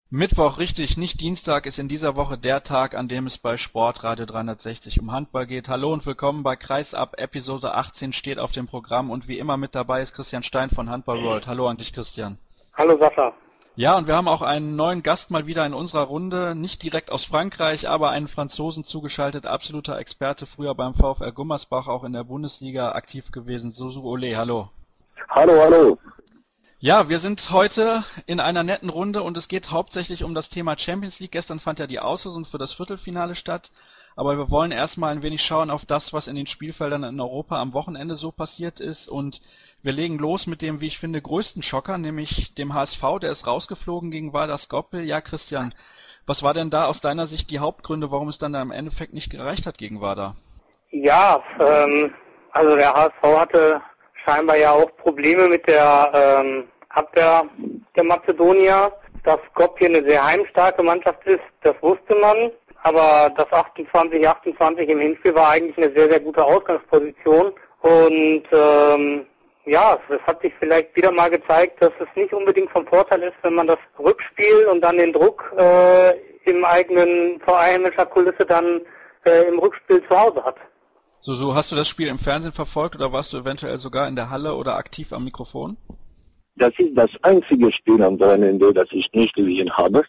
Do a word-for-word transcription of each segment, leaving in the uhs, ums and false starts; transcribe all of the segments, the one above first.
Mittwoch, richtig, nicht Dienstag, ist in dieser Woche der Tag, an dem es bei Sportradio dreihundertsechzig um Handball geht. Hallo und willkommen bei Kreisab, Episode achtzehn steht auf dem Programm und wie immer mit dabei ist Christian Stein von Handball World. Hallo an dich, Christian. Hallo Sascha. Ja, und wir haben auch einen neuen Gast mal wieder in unserer Runde, nicht direkt aus Frankreich, aber einen Franzosen zugeschaltet, absoluter Experte, früher beim VfR Gummersbach, auch in der Bundesliga aktiv gewesen, Susu Ole, hallo. Hallo, hallo. Ja, wir sind heute in einer netten Runde und es geht hauptsächlich um das Thema Champions League. Gestern fand ja die Auslosung für das Viertelfinale statt, aber wir wollen erstmal ein wenig schauen auf das, was in den Spielfeldern in Europa am Wochenende so passiert ist, und wir legen los mit dem, wie ich finde, größten Schocker, nämlich dem H S V, der ist rausgeflogen gegen Vardar Skopje. Ja, Christian, was war denn da aus deiner Sicht die Hauptgründe, warum es dann da im Endeffekt nicht gereicht hat gegen Vardar? Ja, ähm, also der H S V hatte scheinbar ja auch Probleme mit der ähm, Abwehr der Mazedonier. Dass Skopje eine sehr heimstarke Mannschaft ist, das wusste man. Aber das achtundzwanzig achtundzwanzig im Hinspiel war eigentlich eine sehr, sehr gute Ausgangsposition. Und ähm, ja, es hat sich vielleicht wieder mal gezeigt, dass es nicht unbedingt vom Vorteil ist, wenn man das Rückspiel und dann den Druck äh, im eigenen vor heimischer Kulisse dann äh, im Rückspiel zu Hause hat. So, so, hast du das Spiel im Fernsehen verfolgt oder warst du eventuell sogar in der Halle oder aktiv am Mikrofon? Das ist das einzige Spiel am Wochenende, das ich nicht gesehen habe.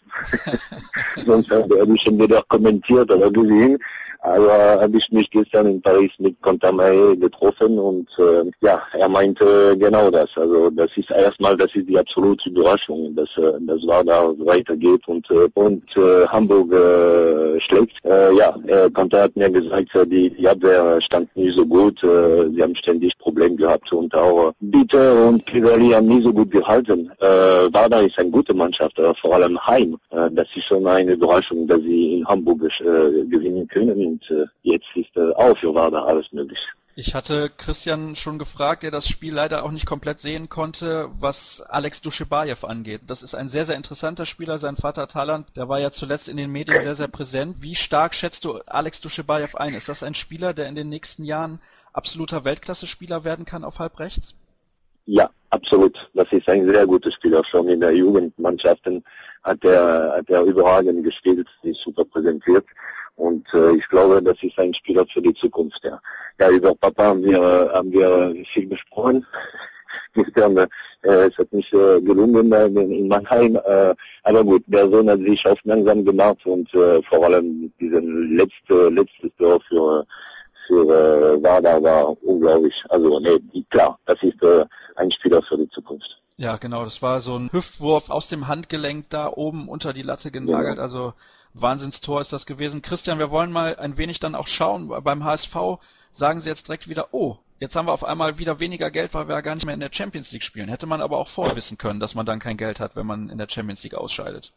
Sonst habe ich schon wieder kommentiert oder gesehen. Aber habe ich mich gestern in Paris mit Contamay getroffen und äh, ja, er meinte genau das. Also das ist erstmal, das ist die absolute Überraschung, dass äh, das Vardar weitergeht und äh, und äh, Hamburg äh, schlägt. Äh, ja, äh, Conta hat mir gesagt, äh, die, die Abwehr stand nicht so gut. Äh, sie haben ständig Probleme gehabt und auch Bitter und Kivali haben nicht so gut gehalten. Äh, Vardar ist eine gute Mannschaft, äh, vor allem heim. Äh, das ist schon eine Überraschung, dass sie in Hamburg äh, gewinnen können. Und äh, jetzt ist äh, auch für Vardar alles möglich. Ich hatte Christian schon gefragt, der das Spiel leider auch nicht komplett sehen konnte, was Alex Dushebaev angeht. Das ist ein sehr, sehr interessanter Spieler. Sein Vater Talant, der war ja zuletzt in den Medien sehr, sehr präsent. Wie stark schätzt du Alex Dushebaev ein? Ist das ein Spieler, der in den nächsten Jahren absoluter Weltklasse-Spieler werden kann auf Halbrechts? Ja, absolut. Das ist ein sehr guter Spieler. Schon in der Jugendmannschaften hat er, hat er überragend gespielt, ist super präsentiert. Und äh, ich glaube, das ist ein Spieler für die Zukunft. Ja, ja, über Papa haben wir haben wir viel gesprochen. Gestern, äh, es hat nicht äh, gelungen äh, in Mannheim, äh, aber gut, der Sohn hat sich aufmerksam gemacht und äh, vor allem diesen letzte letztes Tor für für äh, Vardar war unglaublich. Also nee, klar, das ist äh, ein Spieler für die Zukunft. Ja, genau, das war so ein Hüftwurf aus dem Handgelenk da oben unter die Latte genagelt, Ja. Also Wahnsinnstor ist das gewesen. Christian, wir wollen mal ein wenig dann auch schauen. Beim H S V sagen sie jetzt direkt wieder, oh, jetzt haben wir auf einmal wieder weniger Geld, weil wir ja gar nicht mehr in der Champions League spielen. Hätte man aber auch vorher wissen können, dass man dann kein Geld hat, wenn man in der Champions League ausscheidet.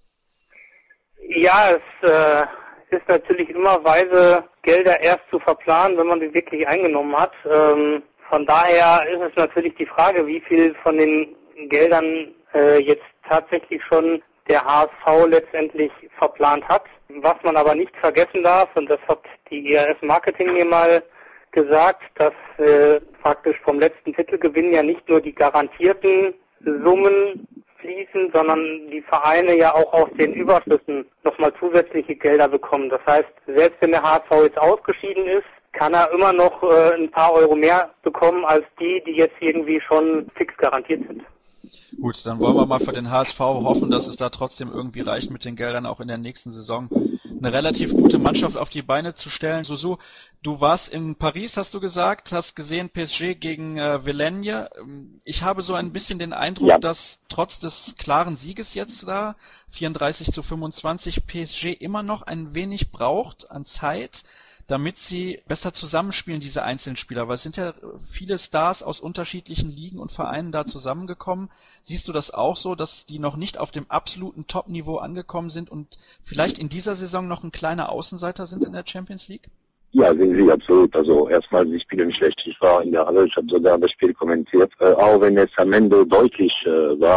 Ja, es äh, ist natürlich immer weise, Gelder erst zu verplanen, wenn man sie wirklich eingenommen hat. Ähm, von daher ist es natürlich die Frage, wie viel von den Geldern äh, jetzt tatsächlich schon der H S V letztendlich verplant hat. Was man aber nicht vergessen darf, und das hat die I R S Marketing mir mal gesagt, dass äh, praktisch vom letzten Titelgewinn ja nicht nur die garantierten Summen fließen, sondern die Vereine ja auch aus den Überschüssen nochmal zusätzliche Gelder bekommen. Das heißt, selbst wenn der H S V jetzt ausgeschieden ist, kann er immer noch äh, ein paar Euro mehr bekommen als die, die jetzt irgendwie schon fix garantiert sind. Gut, dann wollen wir mal für den H S V hoffen, dass es da trotzdem irgendwie reicht, mit den Geldern auch in der nächsten Saison eine relativ gute Mannschaft auf die Beine zu stellen. Susu, du warst in Paris, hast du gesagt, hast gesehen P S G gegen äh, Vilaine. Ich habe so ein bisschen den Eindruck, Ja. dass trotz des klaren Sieges jetzt da, vierunddreißig zu fünfundzwanzig, P S G immer noch ein wenig braucht an Zeit, damit sie besser zusammenspielen, diese einzelnen Spieler, weil es sind ja viele Stars aus unterschiedlichen Ligen und Vereinen da zusammengekommen. Siehst du das auch so, dass die noch nicht auf dem absoluten Top-Niveau angekommen sind und vielleicht in dieser Saison noch ein kleiner Außenseiter sind in der Champions League? Ja, sind sie absolut. Also erstmal, sie spielen schlecht. Ich war in der Halle, ich habe sogar das Spiel kommentiert. Äh, auch wenn es am Ende deutlich äh, war,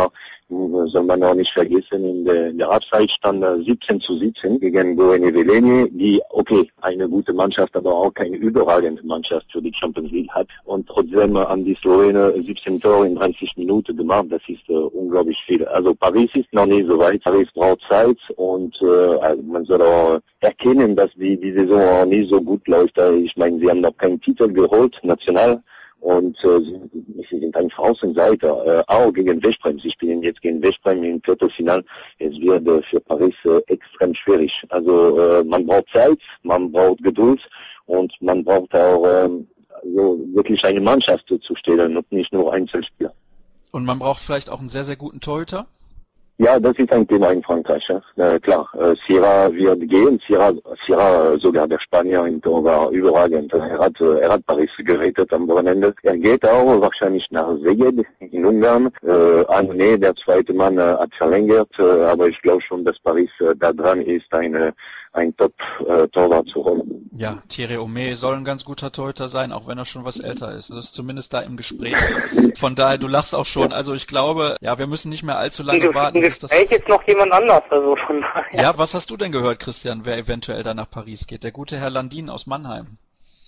soll man auch nicht vergessen, in der, in der Halbzeit stand siebzehn zu siebzehn gegen Goene Velenje, die, okay, eine gute Mannschaft, aber auch keine überragende Mannschaft für die Champions League hat. Und trotzdem haben die Slowene siebzehn Tore in dreißig Minuten gemacht. Das ist äh, unglaublich viel. Also Paris ist noch nicht so weit. Paris braucht Zeit und äh, also man soll auch erkennen, dass die, die Saison auch nicht so gut läuft. Ich meine, sie haben noch keinen Titel geholt, national. Und äh, sie sind ein Außenseiter, äh, auch gegen Veszprém. Sie spielen jetzt gegen Veszprém im Viertelfinal. Es wird äh, für Paris äh, extrem schwierig. Also äh, man braucht Zeit, man braucht Geduld und man braucht auch äh, so wirklich eine Mannschaft zu stellen und nicht nur Einzelspieler. Und man braucht vielleicht auch einen sehr, sehr guten Torhüter? Ja, das ist ein Thema in Frankreich. Ja. Äh, klar, äh, Sierra wird gehen. Sierra, Sierra, äh, sogar der Spanier im Tor war überragend. Er hat, äh, er hat Paris gerettet am Wochenende. Er geht auch wahrscheinlich nach Szeged in Ungarn. Äh, Ané, der zweite Mann, äh, hat verlängert. Äh, aber ich glaube schon, dass Paris äh, da dran ist, eine, ein Top-Torwart äh, zu holen. Ja, Thierry Omé soll ein ganz guter Torhüter sein, auch wenn er schon was älter ist. Das ist zumindest da im Gespräch. Von daher, du lachst auch schon. Also ich glaube, ja, wir müssen nicht mehr allzu lange warten. Im Gespräch ist noch jemand anders, also von daher. Ja, was hast du denn gehört, Christian, wer eventuell da nach Paris geht? Der gute Herr Landin aus Mannheim.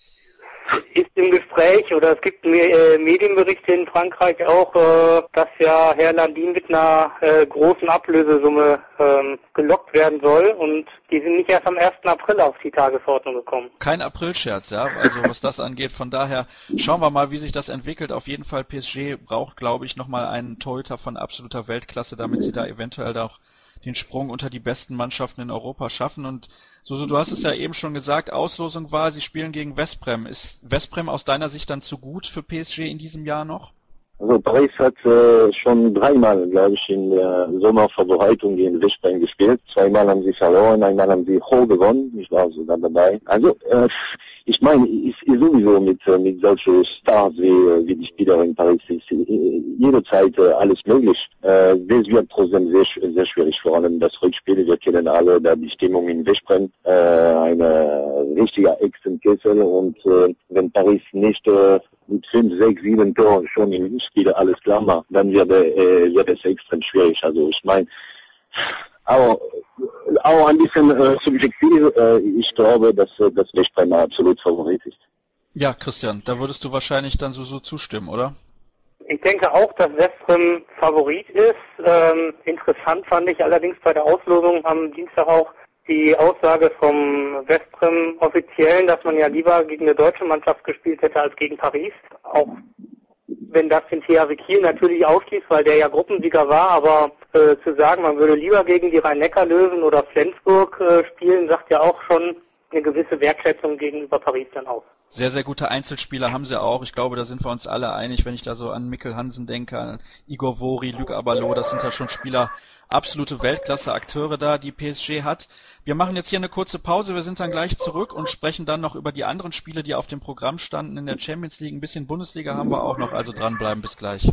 Ist im Gespräch, oder es gibt äh, Medienberichte in Frankreich auch, äh, dass ja Herr Landin mit einer äh, großen Ablösesumme ähm, gelockt werden soll, und die sind nicht erst am ersten April auf die Tagesordnung gekommen. Kein Aprilscherz, ja, also was das angeht. Von daher schauen wir mal, wie sich das entwickelt. Auf jeden Fall, P S G braucht, glaube ich, nochmal einen Torhüter von absoluter Weltklasse, damit sie da eventuell auch den Sprung unter die besten Mannschaften in Europa schaffen. Und so, so, du hast es ja eben schon gesagt, Auslosung war, sie spielen gegen Veszprém. Ist Veszprém aus deiner Sicht dann zu gut für P S G in diesem Jahr noch? Also Paris hat äh, schon dreimal, glaube ich, in der Sommervorbereitung gegen Veszprém gespielt. Zweimal haben sie verloren, einmal haben sie hoch gewonnen. Ich war sogar dabei. Also äh, ich meine, ist, ist sowieso mit äh, mit solchen Stars wie wie die Spieler in Paris ist äh, jederzeit äh, alles möglich. Äh, das wird trotzdem sehr sehr schwierig, vor allem das Rückspiel. Wir kennen alle da die Stimmung in Veszprém, äh, eine richtige Hexenkessel, und äh, wenn Paris nicht äh, mit fünf, sechs, sieben Toren schon im Hinspiel alles klar macht, dann wird, äh, wird es extrem schwierig. Also ich meine, auch, auch ein bisschen äh, subjektiv, äh, ich glaube, dass äh, das Veszprém absolut Favorit ist. Ja, Christian, da würdest du wahrscheinlich dann so, so zustimmen, oder? Ich denke auch, dass Veszprém Favorit ist. Ähm, interessant fand ich allerdings bei der Auslosung am Dienstag auch die Aussage vom Veszprém Offiziellen, dass man ja lieber gegen eine deutsche Mannschaft gespielt hätte als gegen Paris. Auch wenn das den T H W Kiel natürlich ausschließt, weil der ja Gruppensieger war, aber äh, zu sagen, man würde lieber gegen die Rhein-Neckar-Löwen oder Flensburg äh, spielen, sagt ja auch schon eine gewisse Wertschätzung gegenüber Paris dann aus. Sehr, sehr gute Einzelspieler haben sie auch. Ich glaube, da sind wir uns alle einig, wenn ich da so an Mikkel Hansen denke, an Igor Vori, Luc Abalo, das sind ja schon Spieler, absolute Weltklasse-Akteure da, die P S G hat. Wir machen jetzt hier eine kurze Pause, wir sind dann gleich zurück und sprechen dann noch über die anderen Spiele, die auf dem Programm standen in der Champions League. Ein bisschen Bundesliga haben wir auch noch, also dranbleiben, bis gleich.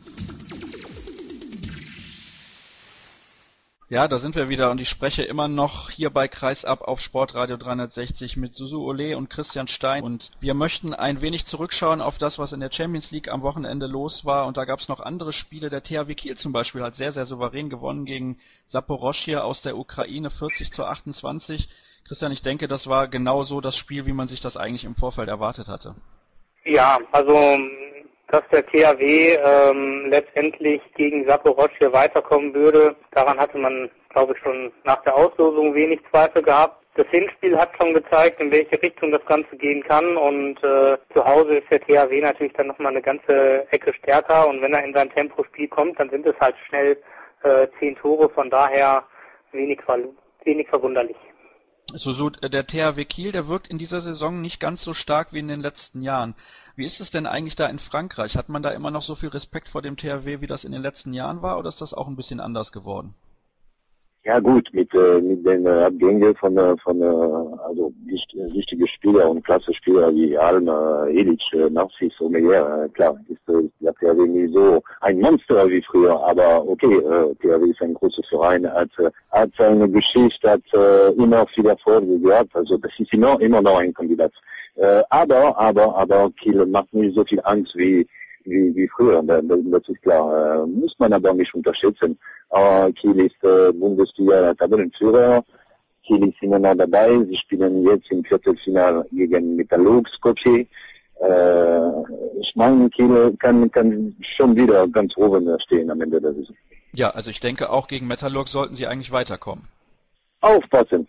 Ja, da sind wir wieder, und ich spreche immer noch hier bei Kreisab auf Sportradio dreihundertsechzig mit Susu Ole und Christian Stein, und wir möchten ein wenig zurückschauen auf das, was in der Champions League am Wochenende los war, und da gab es noch andere Spiele. Der T H W Kiel zum Beispiel hat sehr, sehr souverän gewonnen gegen Saporoschje aus der Ukraine, vierzig zu achtundzwanzig. Christian, ich denke, das war genau so das Spiel, wie man sich das eigentlich im Vorfeld erwartet hatte. Ja, also dass der T H W ähm, letztendlich gegen Saporoschje weiterkommen würde, daran hatte man, glaube ich, schon nach der Auslosung wenig Zweifel gehabt. Das Hinspiel hat schon gezeigt, in welche Richtung das Ganze gehen kann, und äh, zu Hause ist der T H W natürlich dann nochmal eine ganze Ecke stärker, und wenn er in sein Tempospiel kommt, dann sind es halt schnell äh, zehn Tore, von daher wenig, wenig verwunderlich. So, so, der T H W Kiel, der wirkt in dieser Saison nicht ganz so stark wie in den letzten Jahren. Wie ist es denn eigentlich da in Frankreich? Hat man da immer noch so viel Respekt vor dem T H W, wie das in den letzten Jahren war, oder ist das auch ein bisschen anders geworden? Ja gut, mit äh, mit den äh, Abgängen von äh, von äh, also wichtig, wichtige Spieler und klasse Spieler wie Alm, äh, Ilic, äh, Narcis, Omeyer, äh, klar, ist äh, der T H W nicht so ein Monster wie früher, aber okay, äh, T H W ist ein großer Verein, hat äh, hat eine Geschichte, hat äh, immer viel Erfolg gehabt, also das ist immer immer noch ein Kandidat. Äh, aber aber aber Kiel macht nicht so viel Angst wie wie, wie früher, das, das ist klar. Äh, muss man aber nicht unterschätzen. Aber Kiel ist äh, Bundesliga-Tabellenführer. Kiel ist immer noch dabei. Sie spielen jetzt im Viertelfinale gegen Metallurg Skopje. Äh, ich meine, Kiel kann, kann schon wieder ganz oben stehen am Ende der Saison. Ja, also ich denke, auch gegen Metallurg sollten sie eigentlich weiterkommen. Aufpassen.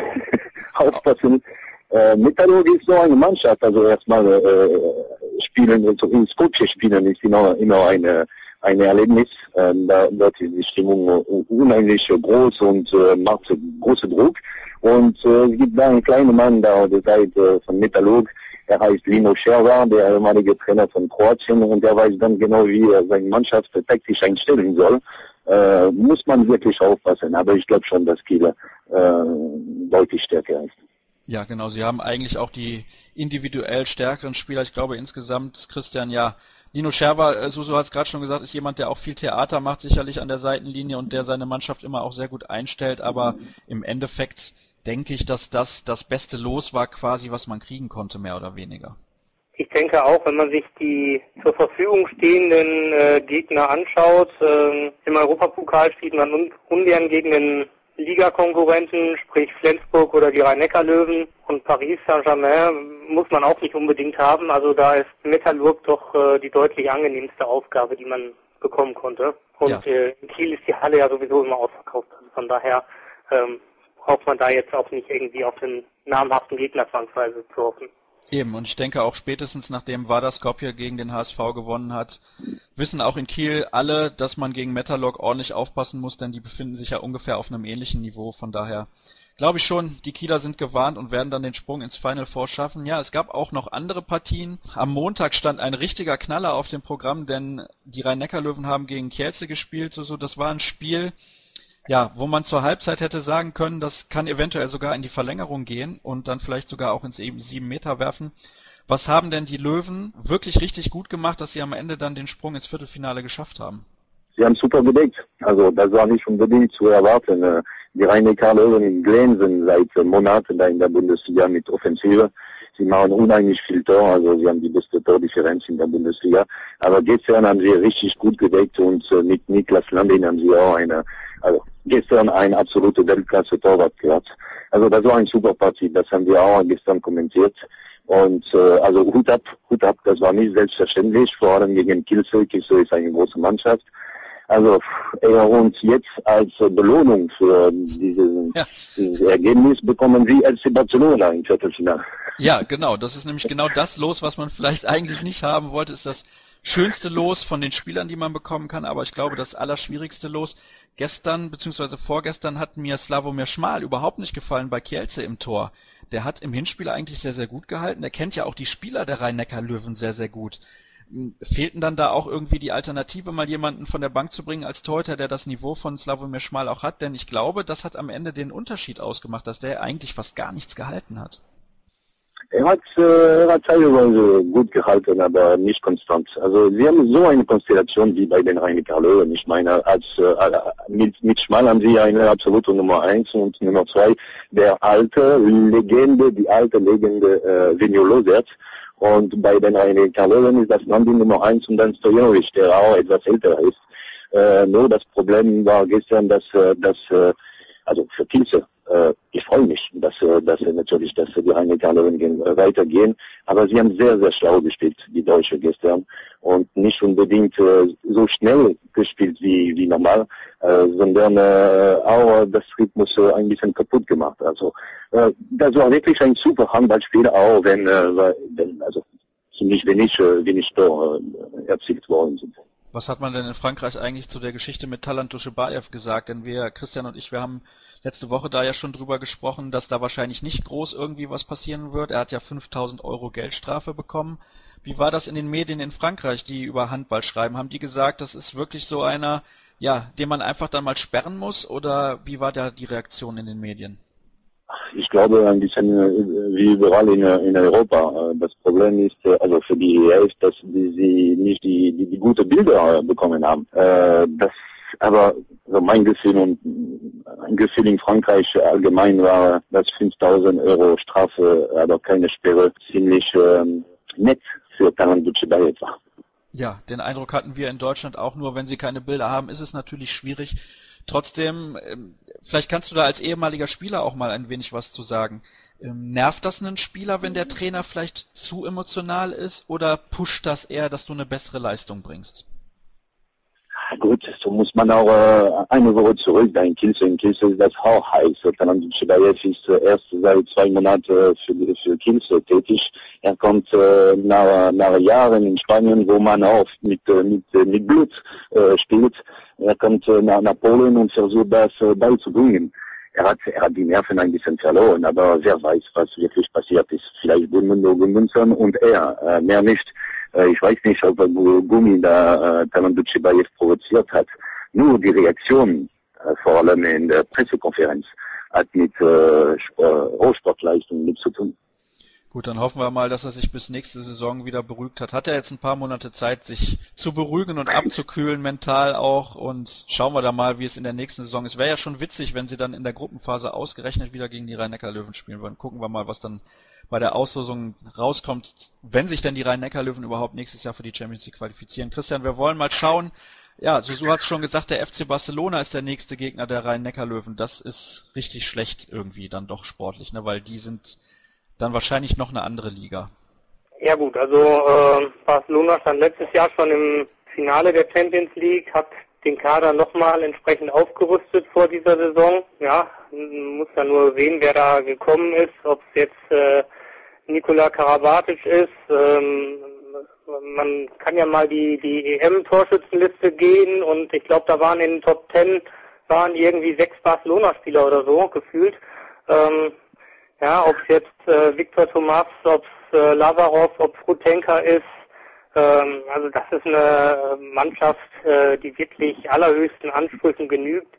Aufpassen. Äh, Metallurg ist so eine Mannschaft, also erstmal äh, spielen, also in Skopje spielen ist immer, immer eine, ein Erlebnis. Äh, da, dort ist die Stimmung unheimlich groß und äh, macht großen Druck. Und äh, es gibt da einen kleinen Mann da der Seite von Metallurg. Er heißt Lino Scherwa, der ehemalige Trainer von Kroatien, und er weiß ganz genau, wie er seine Mannschaft taktisch einstellen soll. Äh, muss man wirklich aufpassen, aber ich glaube schon, dass Kiel äh, deutlich stärker ist. Ja, genau. Sie haben eigentlich auch die individuell stärkeren Spieler. Ich glaube insgesamt, Christian, ja, Lino Scherwa, Suso hat es gerade schon gesagt, ist jemand, der auch viel Theater macht, sicherlich an der Seitenlinie, und der seine Mannschaft immer auch sehr gut einstellt, aber im Endeffekt denke ich, dass das das beste Los war quasi, was man kriegen konnte, mehr oder weniger. Ich denke auch, wenn man sich die zur Verfügung stehenden äh, Gegner anschaut, äh, im Europapokal spielt man un- ungern gegen den Ligakonkurrenten, sprich Flensburg oder die Rhein-Neckar-Löwen, und Paris Saint-Germain muss man auch nicht unbedingt haben. Also da ist Metallurg doch äh, die deutlich angenehmste Aufgabe, die man bekommen konnte. Und ja. äh, in Kiel ist die Halle ja sowieso immer ausverkauft. Also von daher ähm, braucht man da jetzt auch nicht irgendwie auf den namhaften Gegner zwangsweise zu hoffen. Eben, und ich denke auch spätestens nachdem Vardar Skopje gegen den H S V gewonnen hat, wissen auch in Kiel alle, dass man gegen Metallurg ordentlich aufpassen muss, denn die befinden sich ja ungefähr auf einem ähnlichen Niveau. Von daher glaube ich schon, die Kieler sind gewarnt und werden dann den Sprung ins Final Four schaffen. Ja, es gab auch noch andere Partien. Am Montag stand ein richtiger Knaller auf dem Programm, denn die Rhein-Neckar-Löwen haben gegen Kielce gespielt. Also das war ein Spiel, ja, wo man zur Halbzeit hätte sagen können, das kann eventuell sogar in die Verlängerung gehen und dann vielleicht sogar auch ins eben sieben Meter werfen. Was haben denn die Löwen wirklich richtig gut gemacht, dass sie am Ende dann den Sprung ins Viertelfinale geschafft haben? Sie haben super gedeckt. Also das war nicht unbedingt zu erwarten. Die Rhein-Neckar-Löwen glänzen seit Monaten da in der Bundesliga mit Offensive. Sie machen unheimlich viel Tor, also sie haben die beste Tordifferenz in der Bundesliga. Aber gestern haben sie richtig gut gedeckt, und mit Niklas Landin haben sie auch eine, also gestern ein absolute Weltklasse-Torwart gehabt. Also das war ein super Partie, das haben wir auch gestern kommentiert. Und äh, also Hut ab, Hut ab, das war nicht selbstverständlich, vor allem gegen Kielce. Kielce ist eine große Mannschaft. Also er und jetzt als Belohnung für dieses, ja. dieses Ergebnis bekommen sie F C Barcelona im Viertelfinale. Ja, genau. Das ist nämlich genau das Los, was man vielleicht eigentlich nicht haben wollte. Ist das schönste Los von den Spielern, die man bekommen kann. Aber ich glaube, das allerschwierigste Los gestern bzw. vorgestern hat mir Sławomir Szmal überhaupt nicht gefallen bei Kielce im Tor. Der hat im Hinspiel eigentlich sehr, sehr gut gehalten. Der kennt ja auch die Spieler der Rhein-Neckar-Löwen sehr, sehr gut. Fehlten dann da auch irgendwie die Alternative, mal jemanden von der Bank zu bringen als Torhüter, der das Niveau von Sławomir Szmal auch hat? Denn ich glaube, das hat am Ende den Unterschied ausgemacht, dass der eigentlich fast gar nichts gehalten hat. Er hat, äh, er hat teilweise gut gehalten, aber nicht konstant. Also wir haben so eine Konstellation wie bei den Rhein-Neckar-Löwen. Ich meine, als äh, mit, mit Szmal haben sie eine absolute Nummer eins und Nummer zwei, der alte Legende, die alte Legende äh, Vinjo Losert. Und bei den Rhein-Neckar-Löwen ist das Landin Nummer eins und dann Stojanovic, der auch etwas älter ist. Äh, nur das Problem war gestern, dass, äh, dass äh, also für Kielce, äh, ich freue mich, dass, äh, dass äh, natürlich, dass die Rhein-Neckar-Löwen äh, weitergehen. Aber sie haben sehr, sehr schlau gespielt, die Deutsche gestern. Und nicht unbedingt äh, so schnell gespielt wie, wie normal, äh, sondern äh, auch das Rhythmus äh, ein bisschen kaputt gemacht. Also äh, das war wirklich ein super Handballspiel, auch wenn, äh, wenn also ziemlich wenig, äh, wenig Tor äh, erzielt worden sind. Was hat man denn in Frankreich eigentlich zu der Geschichte mit Talant Duschebaev gesagt? Denn wir, Christian und ich, wir haben letzte Woche da ja schon drüber gesprochen, dass da wahrscheinlich nicht groß irgendwie was passieren wird. Er hat ja fünftausend Euro Geldstrafe bekommen. Wie war das in den Medien in Frankreich, die über Handball schreiben? Haben die gesagt, das ist wirklich so einer, ja, den man einfach dann mal sperren muss? Oder wie war da die Reaktion in den Medien? Ich glaube, ein bisschen wie überall in, in Europa. Das Problem ist, also für die E F, dass die, sie nicht die, die, die gute Bilder bekommen haben. Das, aber also mein Gefühl und ein Gefühl in Frankreich allgemein war, dass fünftausend Euro Strafe, aber keine Sperre, ziemlich ähm, nett für Talant Duschebaev war. Ja, den Eindruck hatten wir in Deutschland auch, nur wenn sie keine Bilder haben, ist es natürlich schwierig. Trotzdem, vielleicht kannst du da als ehemaliger Spieler auch mal ein wenig was zu sagen. Nervt das einen Spieler, wenn der Trainer vielleicht zu emotional ist, oder pusht das eher, dass du eine bessere Leistung bringst? Gut, so muss man auch äh, eine Woche zurück, da in Kielce. In Kielce ist das auch heiß. Talant Chibayev ist äh, erst seit zwei Monaten für, für Kielce tätig. Er kommt äh, nach, nach Jahren in Spanien, wo man auch mit, äh, mit, äh, mit Blut äh, spielt. Er kommt äh, nach, nach Polen und versucht das äh, beizubringen. Er hat, er hat die Nerven ein bisschen verloren, aber wer weiß, was wirklich passiert ist. Vielleicht Gudmundur Gudmundsson und er, äh, mehr nicht. Äh, ich weiß nicht, ob Gumi da äh, Talant Chibayev provoziert hat. Nur die Reaktion, äh, vor allem in der Pressekonferenz, hat mit äh, Rohsportleistung nichts zu tun. Gut, dann hoffen wir mal, dass er sich bis nächste Saison wieder beruhigt hat. Hat er jetzt ein paar Monate Zeit, sich zu beruhigen und abzukühlen, mental auch. Und schauen wir da mal, wie es in der nächsten Saison ist. Wäre ja schon witzig, wenn sie dann in der Gruppenphase ausgerechnet wieder gegen die Rhein-Neckar-Löwen spielen würden. Gucken wir mal, was dann bei der Auslosung rauskommt, wenn sich denn die Rhein-Neckar-Löwen überhaupt nächstes Jahr für die Champions League qualifizieren. Christian, wir wollen mal schauen. Ja, Susu hat es schon gesagt, der F C Barcelona ist der nächste Gegner der Rhein-Neckar-Löwen. Das ist richtig schlecht irgendwie dann doch sportlich, ne, weil die sind dann wahrscheinlich noch eine andere Liga. Ja gut, also äh, Barcelona stand letztes Jahr schon im Finale der Champions League, hat den Kader nochmal entsprechend aufgerüstet vor dieser Saison. Ja, man muss ja nur sehen, wer da gekommen ist, ob es jetzt äh, Nikola Karabatic ist. Ähm, man kann ja mal die die E M-Torschützenliste gehen und ich glaube, da waren in den Top Ten waren irgendwie sechs Barcelona-Spieler oder so gefühlt. Ähm, Ja, ob es jetzt äh, Viktor Thomas, ob es äh, Lavarov, ob Frutenka ist, ähm, also das ist eine Mannschaft, äh, die wirklich allerhöchsten Ansprüchen genügt,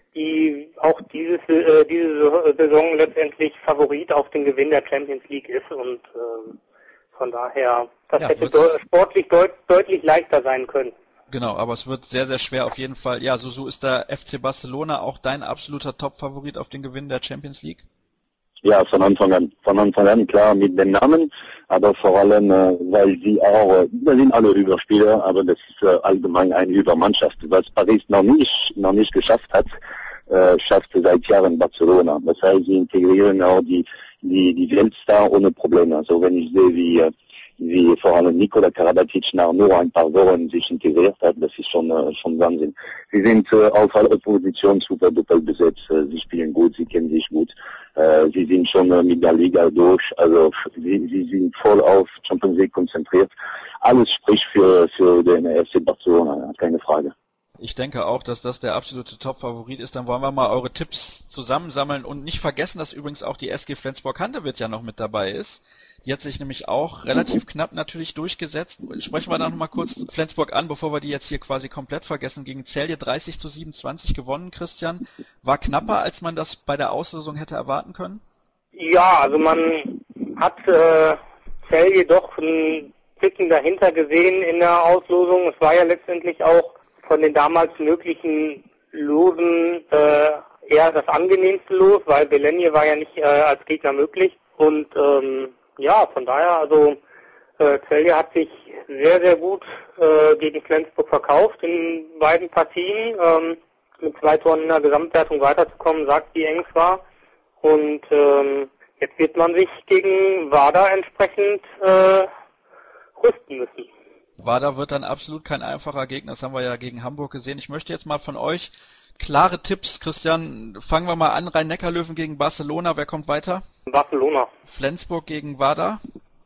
die auch dieses, äh, diese Saison letztendlich Favorit auf den Gewinn der Champions League ist und äh, von daher, das ja, hätte de- sportlich deut- deutlich leichter sein können. Genau, aber es wird sehr, sehr schwer auf jeden Fall. Ja, so, so ist der F C Barcelona auch dein absoluter Top-Favorit auf den Gewinn der Champions League? Ja, von Anfang an. Von Anfang an, klar, mit den Namen, aber vor allem, äh, weil sie auch, äh, da sind alle Überspieler, aber das ist äh, allgemein eine Übermannschaft. Was Paris noch nicht, noch nicht geschafft hat, äh, schafft seit Jahren Barcelona. Das heißt, sie integrieren auch die, die, die Weltstar ohne Probleme. Also wenn ich sehe, wie, äh, wie vor allem Nikola Karabatic nach nur ein paar Wochen sich integriert hat, das ist schon, äh, schon Wahnsinn. Sie sind äh, auf alle Positionen super doppelt besetzt, äh, sie spielen gut, sie kennen sich gut, äh, sie sind schon äh, mit der Liga durch, also sie, sie sind voll auf Champions League konzentriert. Alles spricht für, für den F C Barcelona, keine Frage. Ich denke auch, dass das der absolute Top-Favorit ist. Dann wollen wir mal eure Tipps zusammensammeln und nicht vergessen, dass übrigens auch die S G Flensburg-Handewitt ja noch mit dabei ist. Die hat sich nämlich auch relativ knapp natürlich durchgesetzt. Sprechen wir da noch mal kurz Flensburg an, bevor wir die jetzt hier quasi komplett vergessen. Gegen Celje dreißig zu siebenundzwanzig gewonnen, Christian. War knapper, als man das bei der Auslosung hätte erwarten können? Ja, also man hat äh, Celje doch einen Ticken dahinter gesehen in der Auslosung. Es war ja letztendlich auch von den damals möglichen Losen äh, eher das angenehmste Los, weil Belenje war ja nicht äh, als Gegner möglich. Und ähm, ja, von daher, also äh, Celje hat sich sehr, sehr gut äh, gegen Flensburg verkauft in beiden Partien. Ähm, mit zwei Toren in der Gesamtwertung weiterzukommen, sagt, wie eng es war. Und ähm, jetzt wird man sich gegen Werder entsprechend äh, rüsten müssen. Werder wird dann absolut kein einfacher Gegner, das haben wir ja gegen Hamburg gesehen. Ich möchte jetzt mal von euch klare Tipps, Christian, fangen wir mal an, Rhein-Neckar-Löwen gegen Barcelona, wer kommt weiter? Barcelona. Flensburg gegen Werder?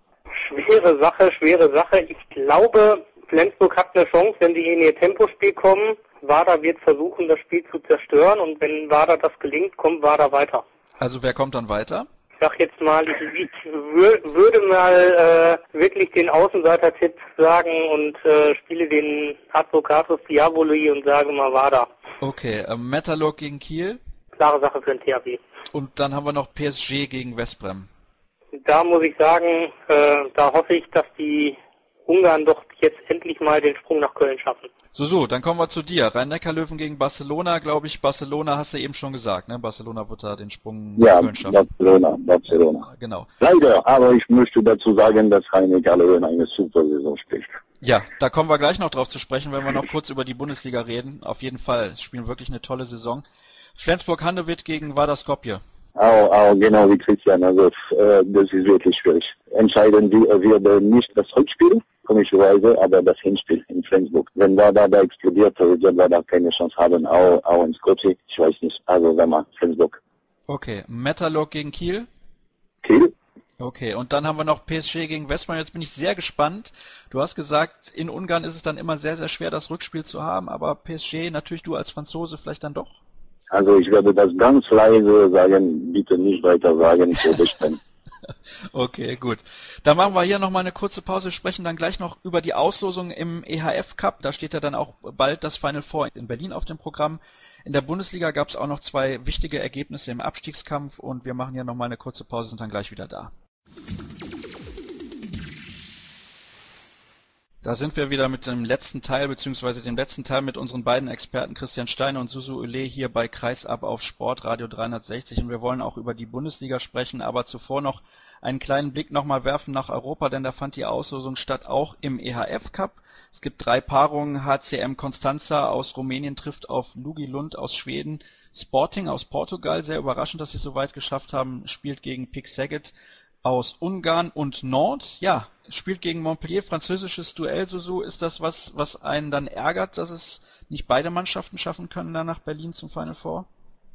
Schwere Sache, schwere Sache. Ich glaube, Flensburg hat eine Chance, wenn sie in ihr Tempospiel kommen. Werder wird versuchen, das Spiel zu zerstören und wenn Werder das gelingt, kommt Werder weiter. Also wer kommt dann weiter? Ich sag jetzt mal, ich, ich wür, würde mal äh, wirklich den Außenseiter-Tipp sagen und äh, spiele den Advocatus Diaboli und sage mal Werder. Okay, äh, Metalurg gegen Kiel? Klare Sache für den T H W. Und dann haben wir noch P S G gegen Westbrem. Da muss ich sagen, äh, da hoffe ich, dass die Ungarn doch jetzt endlich mal den Sprung nach Köln schaffen. So, so, dann kommen wir zu dir. Rhein-Neckar-Löwen gegen Barcelona, glaube ich. Barcelona hast du eben schon gesagt, ne? Barcelona wird da den Sprung ja, nach Köln schaffen. Ja, Barcelona, Barcelona. Genau. Leider, aber ich möchte dazu sagen, dass Rhein-Neckar-Löwen eine super Saison spielt. Ja, da kommen wir gleich noch drauf zu sprechen, wenn wir noch kurz über die Bundesliga reden. Auf jeden Fall, spielen wirklich eine tolle Saison. Flensburg-Handewitt gegen Vardar Skopje. Auch, auch genau wie Christian, also äh, das ist wirklich schwierig. Entscheiden wir nicht das Rückspiel, komischerweise, aber das Hinspiel in Flensburg. Wenn Vardar da explodiert, wird Vardar keine Chance haben, auch, auch in Skopje, ich weiß nicht. Also wenn man Flensburg. Okay, Metalurg gegen Kiel? Kiel? Okay, und dann haben wir noch P S G gegen Westbrem. Jetzt bin ich sehr gespannt. Du hast gesagt, in Ungarn ist es dann immer sehr, sehr schwer, das Rückspiel zu haben, aber P S G, natürlich du als Franzose vielleicht dann doch? Also ich werde das ganz leise sagen, bitte nicht weiter sagen, so bestimmt. Okay, gut. Dann machen wir hier nochmal eine kurze Pause, sprechen dann gleich noch über die Auslosung im E H F Cup. Da steht ja dann auch bald das Final Four in Berlin auf dem Programm. In der Bundesliga gab es auch noch zwei wichtige Ergebnisse im Abstiegskampf und wir machen hier nochmal eine kurze Pause, sind dann gleich wieder da. Da sind wir wieder mit dem letzten Teil, beziehungsweise dem letzten Teil mit unseren beiden Experten Christian Steiner und Susu Ule hier bei Kreisab auf Sportradio dreihundertsechzig und wir wollen auch über die Bundesliga sprechen, aber zuvor noch einen kleinen Blick nochmal werfen nach Europa, denn da fand die Auslosung statt, auch im E H F Cup. Es gibt drei Paarungen, H C M Constanța aus Rumänien trifft auf Lugi Lund aus Schweden, Sporting aus Portugal, sehr überraschend, dass sie es so weit geschafft haben, spielt gegen Pick Szeged aus Ungarn und Nantes, ja, spielt gegen Montpellier, französisches Duell, Susu. Ist das was, was einen dann ärgert, dass es nicht beide Mannschaften schaffen können, dann nach Berlin zum Final Four?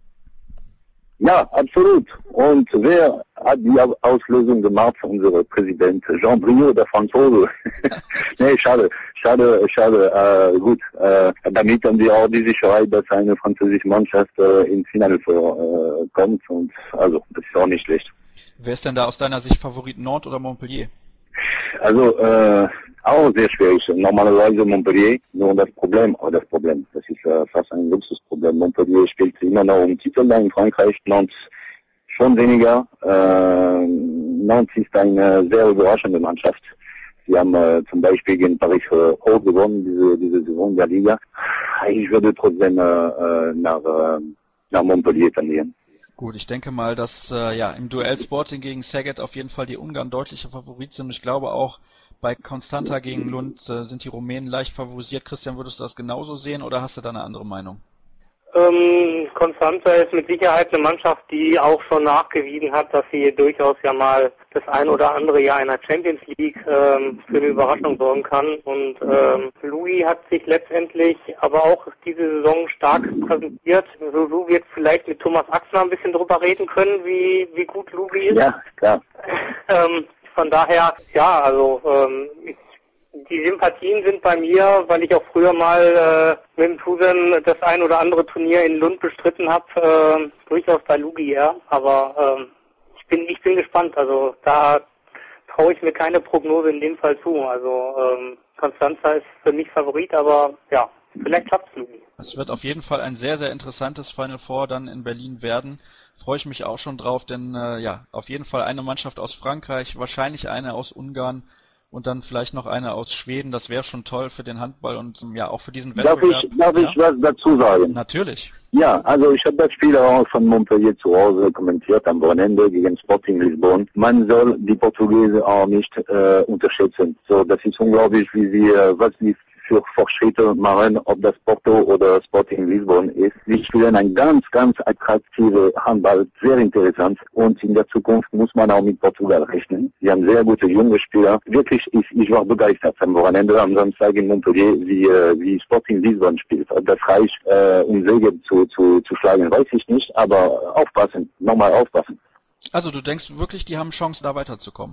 Ja, absolut. Und wer hat die Auslösung gemacht? Unser Präsident Jean Briot, der Franzose. Nee, schade, schade, schade. Äh, gut, äh, damit haben wir auch die Sicherheit, dass eine französische Mannschaft äh, ins Finale äh, kommt. Und also, das ist auch nicht schlecht. Wer ist denn da aus deiner Sicht Favorit, Nantes oder Montpellier? Also, äh, auch sehr schwierig. Normalerweise Montpellier, nur das Problem, oh, das Problem, das ist äh, fast ein Luxusproblem. Montpellier spielt immer noch um Titel da in Frankreich, Nantes schon weniger. Äh, Nantes ist eine sehr überraschende Mannschaft. Sie haben äh, zum Beispiel gegen Paris äh, auch gewonnen, diese, diese Saison der Liga. Ich würde trotzdem äh, nach, äh, nach Montpellier tendieren. Gut, ich denke mal, dass äh, ja im Duell Sporting gegen Szeged auf jeden Fall die Ungarn deutliche Favorit sind. Ich glaube auch bei Constanța gegen Lund äh, sind die Rumänen leicht favorisiert. Christian, würdest du das genauso sehen oder hast du da eine andere Meinung? Ähm, Constanța ist mit Sicherheit eine Mannschaft, die auch schon nachgewiesen hat, dass sie durchaus ja mal das ein oder andere Jahr in der Champions League ähm, für eine Überraschung sorgen kann. Und ähm, Louis hat sich letztendlich aber auch diese Saison stark präsentiert. So wird vielleicht mit Thomas Axner ein bisschen drüber reden können, wie wie gut Louis ist. Ja, klar. ähm, von daher, ja, also ähm, ich die Sympathien sind bei mir, weil ich auch früher mal äh, mit dem Tusen das ein oder andere Turnier in Lund bestritten habe, äh, durchaus bei Lugi, ja. Aber ähm, ich bin ich bin gespannt. Also da traue ich mir keine Prognose in dem Fall zu. Also ähm, Constanța ist für mich Favorit, aber ja, vielleicht klappt es Lugi. Es wird auf jeden Fall ein sehr, sehr interessantes Final Four dann in Berlin werden. Freue ich mich auch schon drauf, denn äh, ja, auf jeden Fall eine Mannschaft aus Frankreich, wahrscheinlich eine aus Ungarn. Und dann vielleicht noch eine aus Schweden, das wäre schon toll für den Handball und ja auch für diesen Wettbewerb. Darf ich, darf ich ja? was dazu sagen? Natürlich. Ja, also ich habe das Spiel auch von Montpellier zu Hause kommentiert am Wochenende gegen Sporting Lisbon. Man soll die Portugiesen auch nicht äh, unterschätzen. So, das ist unglaublich, wie sie, was sie für Fortschritte machen, ob das Porto oder Sporting Lisbon ist. Sie spielen ein ganz, ganz attraktive Handball, sehr interessant. Und in der Zukunft muss man auch mit Portugal rechnen. Sie haben sehr gute junge Spieler. Wirklich, ich, ich war begeistert am Wochenende, am Samstag in Montpellier, wie, wie Sporting Lisbon spielt. Ob das reicht, äh, um Szeged zu, zu, zu schlagen, weiß ich nicht, aber aufpassen, nochmal aufpassen. Also du denkst wirklich, die haben Chance, da weiterzukommen?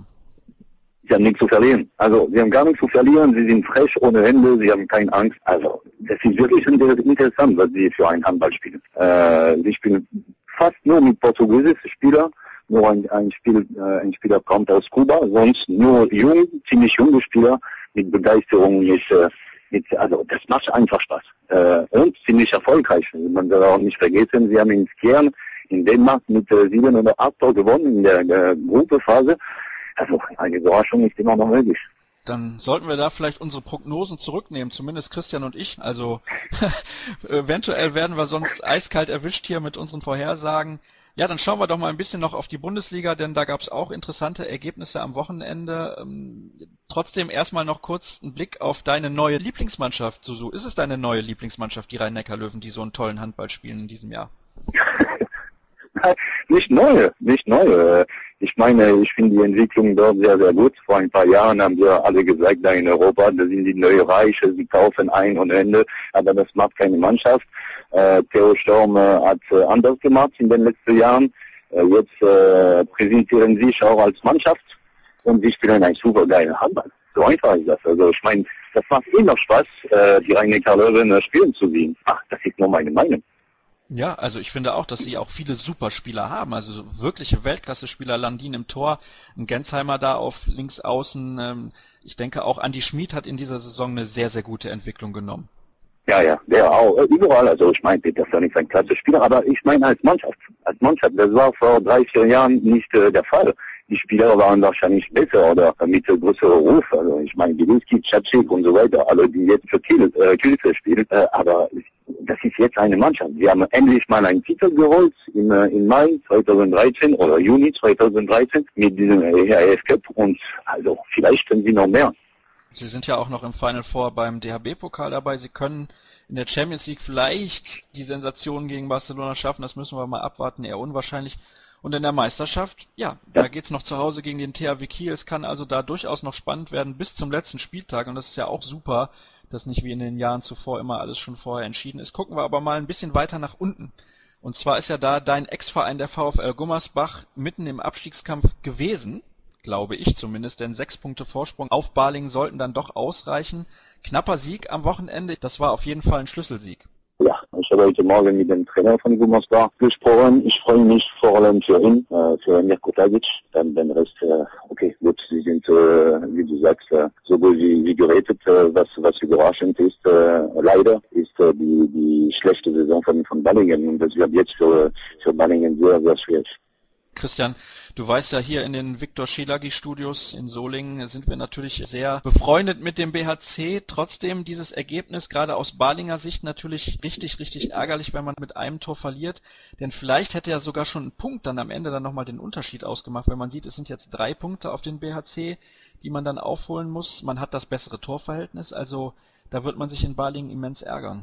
Sie haben nichts zu verlieren. Also, sie haben gar nichts zu verlieren. Sie sind frech ohne Hände. Sie haben keine Angst. Also, das ist wirklich interessant, was sie für einen Handball spielen. Äh, sie spielen fast nur mit portugiesischen Spielern. Nur ein, ein, Spiel, äh, ein Spieler kommt aus Kuba. Sonst nur jung, ziemlich junge Spieler mit Begeisterung, mit, äh, mit, also, das macht einfach Spaß. Äh, und ziemlich erfolgreich. Man soll auch nicht vergessen, sie haben in Skjern in Dänemark mit äh, sieben oder acht Tor gewonnen in der äh, Gruppephase. Also eine Überraschung ist immer noch möglich. dann sollten wir da vielleicht unsere Prognosen zurücknehmen, zumindest Christian und ich. Also eventuell werden wir sonst eiskalt erwischt hier mit unseren Vorhersagen. Ja, dann schauen wir doch mal ein bisschen noch auf die Bundesliga, denn da gab es auch interessante Ergebnisse am Wochenende. Ähm, trotzdem erstmal noch kurz einen Blick auf deine neue Lieblingsmannschaft, Susu. Ist es deine neue Lieblingsmannschaft, die Rhein-Neckar-Löwen, die so einen tollen Handball spielen in diesem Jahr? Nicht neue, nicht neue. Ich meine, ich finde die Entwicklung dort sehr, sehr gut. Vor ein paar Jahren haben wir alle gesagt, da in Europa, da sind die neue Reiche, sie kaufen ein und Ende, aber das macht keine Mannschaft. Äh, Theo Storm äh, hat äh, anders gemacht in den letzten Jahren. Äh, jetzt äh, präsentieren sie sich auch als Mannschaft und sie spielen ein super geiler Handball. So einfach ist das. Also ich meine, das macht immer Spaß, äh, die Rhein-Neckar-Löwen äh, spielen zu sehen. Ach, das ist nur meine Meinung. Ja, also ich finde auch, dass sie auch viele Superspieler haben, also wirkliche Weltklasse-Spieler, Landin im Tor, ein Gensheimer da auf links außen. Ähm, ich denke auch Andi Schmid hat in dieser Saison eine sehr, sehr gute Entwicklung genommen. Ja, ja, der auch, überall. Also ich meine, das ist ja nicht ein klassischer Spieler, aber ich meine als Mannschaft. Als Mannschaft, das war vor drei, vier Jahren nicht äh, der Fall. Die Spieler waren wahrscheinlich besser oder mit äh, größerem Ruf. Also ich meine, Bielski, Tschatschik und so weiter, alle, die jetzt für Kiel, äh, Kielce spielen. Äh, aber das ist jetzt eine Mannschaft. Wir haben endlich mal einen Titel geholt im, äh, im Mai zweitausenddreizehn oder Juni zweitausenddreizehn mit diesem E H F Cup und also vielleicht können sie noch mehr. Sie sind ja auch noch im Final Four beim D H B-Pokal dabei. Sie können in der Champions League vielleicht die Sensation gegen Barcelona schaffen. Das müssen wir mal abwarten. Eher unwahrscheinlich. Und in der Meisterschaft, ja, ja. Da geht's noch zu Hause gegen den T H W Kiel. Es kann also da durchaus noch spannend werden bis zum letzten Spieltag. Und das ist ja auch super, dass nicht wie in den Jahren zuvor immer alles schon vorher entschieden ist. Gucken wir aber mal ein bisschen weiter nach unten. Und zwar ist ja da dein Ex-Verein, der VfL Gummersbach, mitten im Abstiegskampf gewesen. Glaube ich zumindest, denn sechs Punkte Vorsprung auf Balingen sollten dann doch ausreichen. Knapper Sieg am Wochenende, das war auf jeden Fall ein Schlüsselsieg. Ja, ich habe heute Morgen mit dem Trainer von Gummersbach gesprochen. Ich freue mich vor allem für ihn, äh, für Mirko Tagic. Dann den Rest, äh, okay, gut, sie sind, äh, wie du sagst, äh, so gut wie, wie gerettet. Äh, was, was überraschend ist, äh, leider, ist äh, die, die schlechte Saison von, von Balingen. Und das wird jetzt für, für Balingen sehr, sehr schwierig. Christian, du weißt ja, hier in den Viktor Schielagi Studios in Solingen sind wir natürlich sehr befreundet mit dem B H C. Trotzdem dieses Ergebnis, gerade aus Balinger Sicht, natürlich richtig, richtig ärgerlich, wenn man mit einem Tor verliert. Denn vielleicht hätte ja sogar schon ein Punkt dann am Ende dann nochmal den Unterschied ausgemacht, wenn man sieht, es sind jetzt drei Punkte auf den B H C, die man dann aufholen muss. Man hat das bessere Torverhältnis, also da wird man sich in Balingen immens ärgern.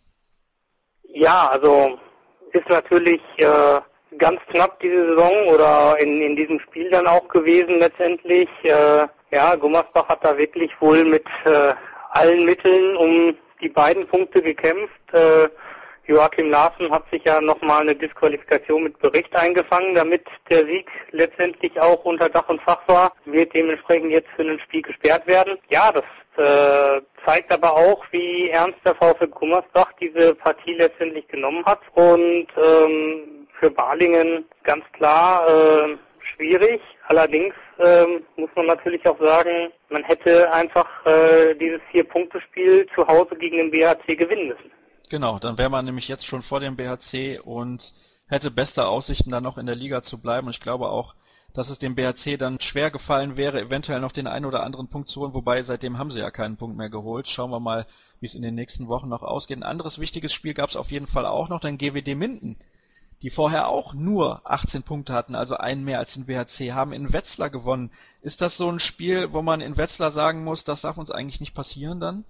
Ja, also ist natürlich äh ganz knapp diese Saison oder in, in diesem Spiel dann auch gewesen letztendlich. Äh, ja, Gummersbach hat da wirklich wohl mit äh, allen Mitteln um die beiden Punkte gekämpft. Äh, Joachim Larsen hat sich ja nochmal eine Disqualifikation mit Bericht eingefangen, damit der Sieg letztendlich auch unter Dach und Fach war, wird dementsprechend jetzt für ein Spiel gesperrt werden. Ja, das äh, zeigt aber auch, wie ernst der VfL Gummersbach diese Partie letztendlich genommen hat und ähm, für Balingen ganz klar äh, schwierig. Allerdings ähm, muss man natürlich auch sagen, man hätte einfach äh, dieses Vier-Punkte-Spiel zu Hause gegen den B H C gewinnen müssen. Genau, dann wäre man nämlich jetzt schon vor dem B H C und hätte beste Aussichten, dann noch in der Liga zu bleiben. Und ich glaube auch, dass es dem B H C dann schwer gefallen wäre, eventuell noch den einen oder anderen Punkt zu holen, wobei seitdem haben sie ja keinen Punkt mehr geholt. Schauen wir mal, wie es in den nächsten Wochen noch ausgeht. Ein anderes wichtiges Spiel gab es auf jeden Fall auch noch, denn G W D Minden, die vorher auch nur achtzehn Punkte hatten, also einen mehr als den B H C, haben in Wetzlar gewonnen. Ist das so ein Spiel, wo man in Wetzlar sagen muss, das darf uns eigentlich nicht passieren dann?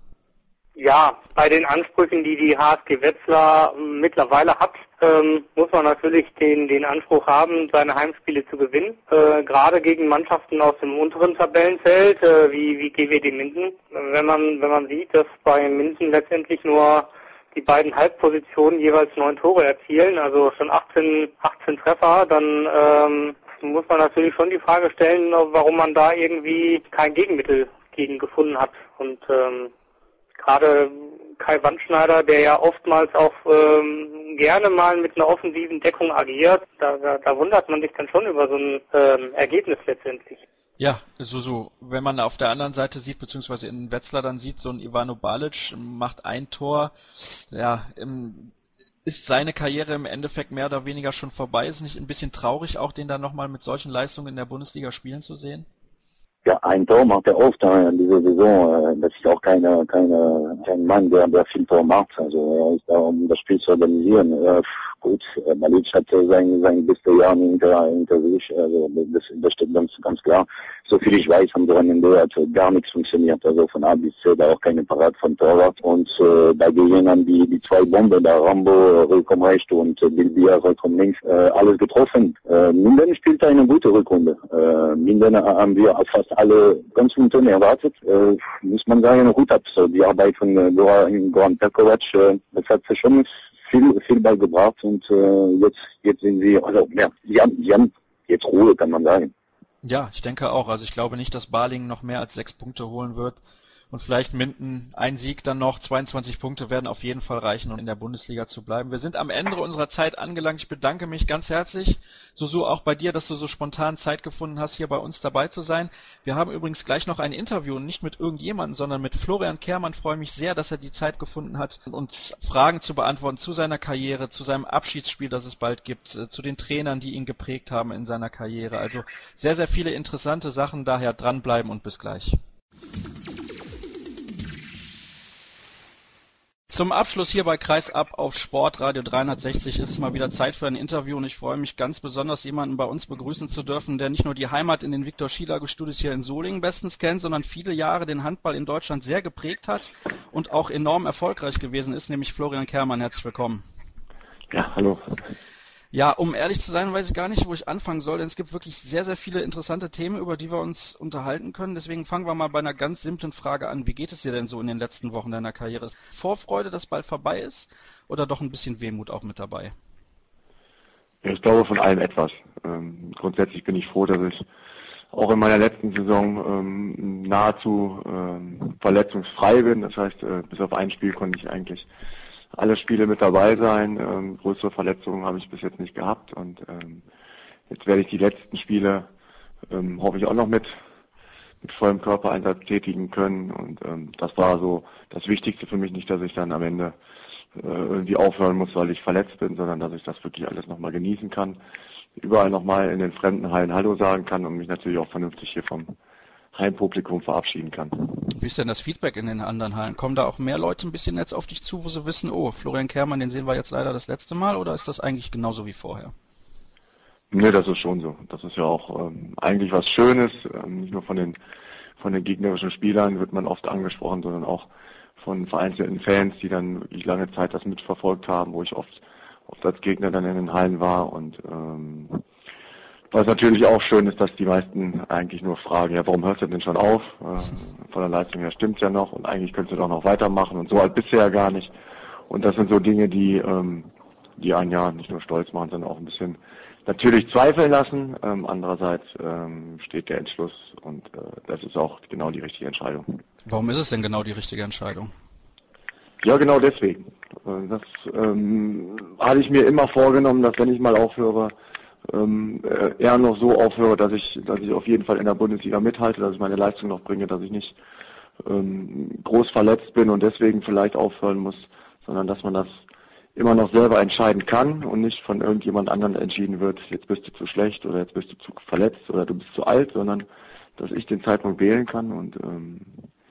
Ja, bei den Ansprüchen, die die H S G Wetzlar mittlerweile hat, ähm, muss man natürlich den, den Anspruch haben, seine Heimspiele zu gewinnen. Äh, gerade gegen Mannschaften aus dem unteren Tabellenfeld, äh, wie, wie G W D Minden. Wenn man, wenn man sieht, dass bei Minden letztendlich nur die beiden Halbpositionen jeweils neun Tore erzielen, also schon achtzehn, achtzehn Treffer, dann ähm, muss man natürlich schon die Frage stellen, warum man da irgendwie kein Gegenmittel gegen gefunden hat. Und ähm, gerade Kai Wandschneider, der ja oftmals auch ähm, gerne mal mit einer offensiven Deckung agiert, da, da, da wundert man sich dann schon über so ein ähm, Ergebnis letztendlich. Ja, so, so. Wenn man auf der anderen Seite sieht, beziehungsweise in Wetzlar dann sieht, so ein Ivano Balic macht ein Tor, ja, ist seine Karriere im Endeffekt mehr oder weniger schon vorbei? Ist nicht ein bisschen traurig, auch den dann nochmal mit solchen Leistungen in der Bundesliga spielen zu sehen? Ja, ein Tor macht er oft äh, in dieser Saison. Das ist auch keine, keine, kein Mann, der, der viel Tor macht. Also er ist da, um das Spiel zu organisieren. Äh, gut, Balic hat sein, sein beste Jahr hinter, hinter sich. Also das, das steht ganz, ganz klar. Soviel ich weiß, am Wochenende hat gar nichts funktioniert. Also von A bis Z da auch keine Parat von Torwart. Und äh, dagegen haben die, die zwei Bomben, da Rambo rückkommen rechts und äh, Bilbia rückkommen links, äh, alles getroffen. Äh, Minden spielt eine gute Rückrunde. Äh, Minden haben wir fast alle ganz unten erwartet. Äh, muss man sagen, Hut ab. So, die Arbeit von äh, Goran, Goran Perkovac, äh, das hat sich schon viel, viel beigebracht und äh, jetzt, jetzt sind sie, also ja, sie haben, sie haben jetzt Ruhe, kann man sagen. Ja, ich denke auch. Also ich glaube nicht, dass Balingen noch mehr als sechs Punkte holen wird. Und vielleicht Minden ein Sieg dann noch. zweiundzwanzig Punkte werden auf jeden Fall reichen, um in der Bundesliga zu bleiben. Wir sind am Ende unserer Zeit angelangt. Ich bedanke mich ganz herzlich, Susu, auch bei dir, dass du so spontan Zeit gefunden hast, hier bei uns dabei zu sein. Wir haben übrigens gleich noch ein Interview, nicht mit irgendjemandem, sondern mit Florian Kehrmann. Ich freue mich sehr, dass er die Zeit gefunden hat, uns Fragen zu beantworten zu seiner Karriere, zu seinem Abschiedsspiel, das es bald gibt, zu den Trainern, die ihn geprägt haben in seiner Karriere. Also sehr, sehr viele interessante Sachen. Daher dranbleiben und bis gleich. Zum Abschluss hier bei Kreisab auf Sportradio dreihundertsechzig ist es mal wieder Zeit für ein Interview und ich freue mich ganz besonders, jemanden bei uns begrüßen zu dürfen, der nicht nur die Heimat in den Viktor-Schielager-Studios hier in Solingen bestens kennt, sondern viele Jahre den Handball in Deutschland sehr geprägt hat und auch enorm erfolgreich gewesen ist, nämlich Florian Kehrmann. Herzlich willkommen. Ja, hallo. Ja, um ehrlich zu sein, weiß ich gar nicht, wo ich anfangen soll, denn es gibt wirklich sehr, sehr viele interessante Themen, über die wir uns unterhalten können. Deswegen fangen wir mal bei einer ganz simplen Frage an. Wie geht es dir denn so in den letzten Wochen deiner Karriere? Vorfreude, dass bald vorbei ist, oder doch ein bisschen Wehmut auch mit dabei? Ja, ich glaube von allem etwas. Ähm, grundsätzlich bin ich froh, dass ich auch in meiner letzten Saison ähm, nahezu ähm, verletzungsfrei bin. Das heißt, äh, bis auf ein Spiel konnte ich eigentlich alle Spiele mit dabei sein. Ähm, größere Verletzungen habe ich bis jetzt nicht gehabt und ähm, jetzt werde ich die letzten Spiele ähm, hoffe ich auch noch mit mit vollem Körpereinsatz tätigen können und ähm, das war so das Wichtigste für mich, nicht, dass ich dann am Ende äh, irgendwie aufhören muss, weil ich verletzt bin, sondern dass ich das wirklich alles nochmal genießen kann, überall nochmal in den fremden Hallen Hallo sagen kann und mich natürlich auch vernünftig hier vom Heimpublikum verabschieden kann. Wie ist denn das Feedback in den anderen Hallen? Kommen da auch mehr Leute ein bisschen jetzt auf dich zu, wo sie wissen, oh, Florian Kehrmann, den sehen wir jetzt leider das letzte Mal, oder ist das eigentlich genauso wie vorher? Nee, das ist schon so. Das ist ja auch ähm, eigentlich was Schönes. Ähm, nicht nur von den von den gegnerischen Spielern wird man oft angesprochen, sondern auch von vereinzelten Fans, die dann wirklich lange Zeit das mitverfolgt haben, wo ich oft oft als Gegner dann in den Hallen war und ähm, was natürlich auch schön ist, dass die meisten eigentlich nur fragen, ja, warum hörst du denn schon auf? Äh, von der Leistung her stimmt's ja noch und eigentlich könntest du doch noch weitermachen und so alt bist du ja gar nicht. Und das sind so Dinge, die ähm, die einen ja nicht nur stolz machen, sondern auch ein bisschen natürlich zweifeln lassen. Ähm, andererseits ähm, steht der Entschluss und äh, das ist auch genau die richtige Entscheidung. Warum ist es denn genau die richtige Entscheidung? Ja, genau deswegen. Äh, das ähm, hatte ich mir immer vorgenommen, dass wenn ich mal aufhöre, ähm, äh, eher noch so aufhöre, dass ich, dass ich auf jeden Fall in der Bundesliga mithalte, dass ich meine Leistung noch bringe, dass ich nicht ähm, groß verletzt bin und deswegen vielleicht aufhören muss, sondern dass man das immer noch selber entscheiden kann und nicht von irgendjemand anderem entschieden wird, jetzt bist du zu schlecht oder jetzt bist du zu verletzt oder du bist zu alt, sondern dass ich den Zeitpunkt wählen kann und ähm,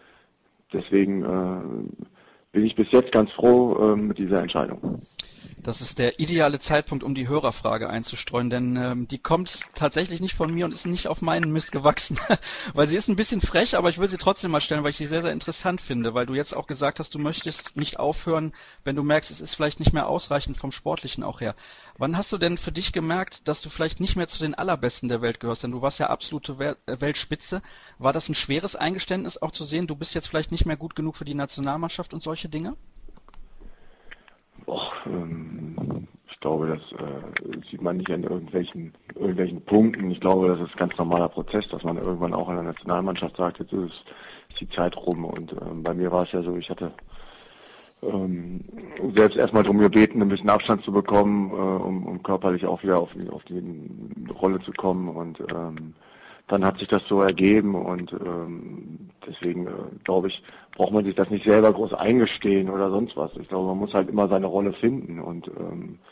deswegen äh, bin ich bis jetzt ganz froh äh, mit dieser Entscheidung. Das ist der ideale Zeitpunkt, um die Hörerfrage einzustreuen, denn ähm, die kommt tatsächlich nicht von mir und ist nicht auf meinen Mist gewachsen, weil sie ist ein bisschen frech, aber ich will sie trotzdem mal stellen, weil ich sie sehr, sehr interessant finde, weil du jetzt auch gesagt hast, du möchtest nicht aufhören, wenn du merkst, es ist vielleicht nicht mehr ausreichend vom Sportlichen auch her. Wann hast du denn für dich gemerkt, dass du vielleicht nicht mehr zu den Allerbesten der Welt gehörst, denn du warst ja absolute Weltspitze. War das ein schweres Eingeständnis, auch zu sehen, du bist jetzt vielleicht nicht mehr gut genug für die Nationalmannschaft und solche Dinge? Och, ähm, ich glaube, das äh, sieht man nicht an irgendwelchen irgendwelchen Punkten. Ich glaube, das ist ein ganz normaler Prozess, dass man irgendwann auch in der Nationalmannschaft sagt, jetzt ist, ist die Zeit rum. Und ähm, bei mir war es ja so, ich hatte ähm, selbst erstmal darum gebeten, ein bisschen Abstand zu bekommen, äh, um, um körperlich auch wieder auf die, auf die Rolle zu kommen. Und ähm, dann hat sich das so ergeben und ähm, deswegen äh, glaube ich, braucht man sich das nicht selber groß eingestehen oder sonst was. Ich glaube, man muss halt immer seine Rolle finden und ähm,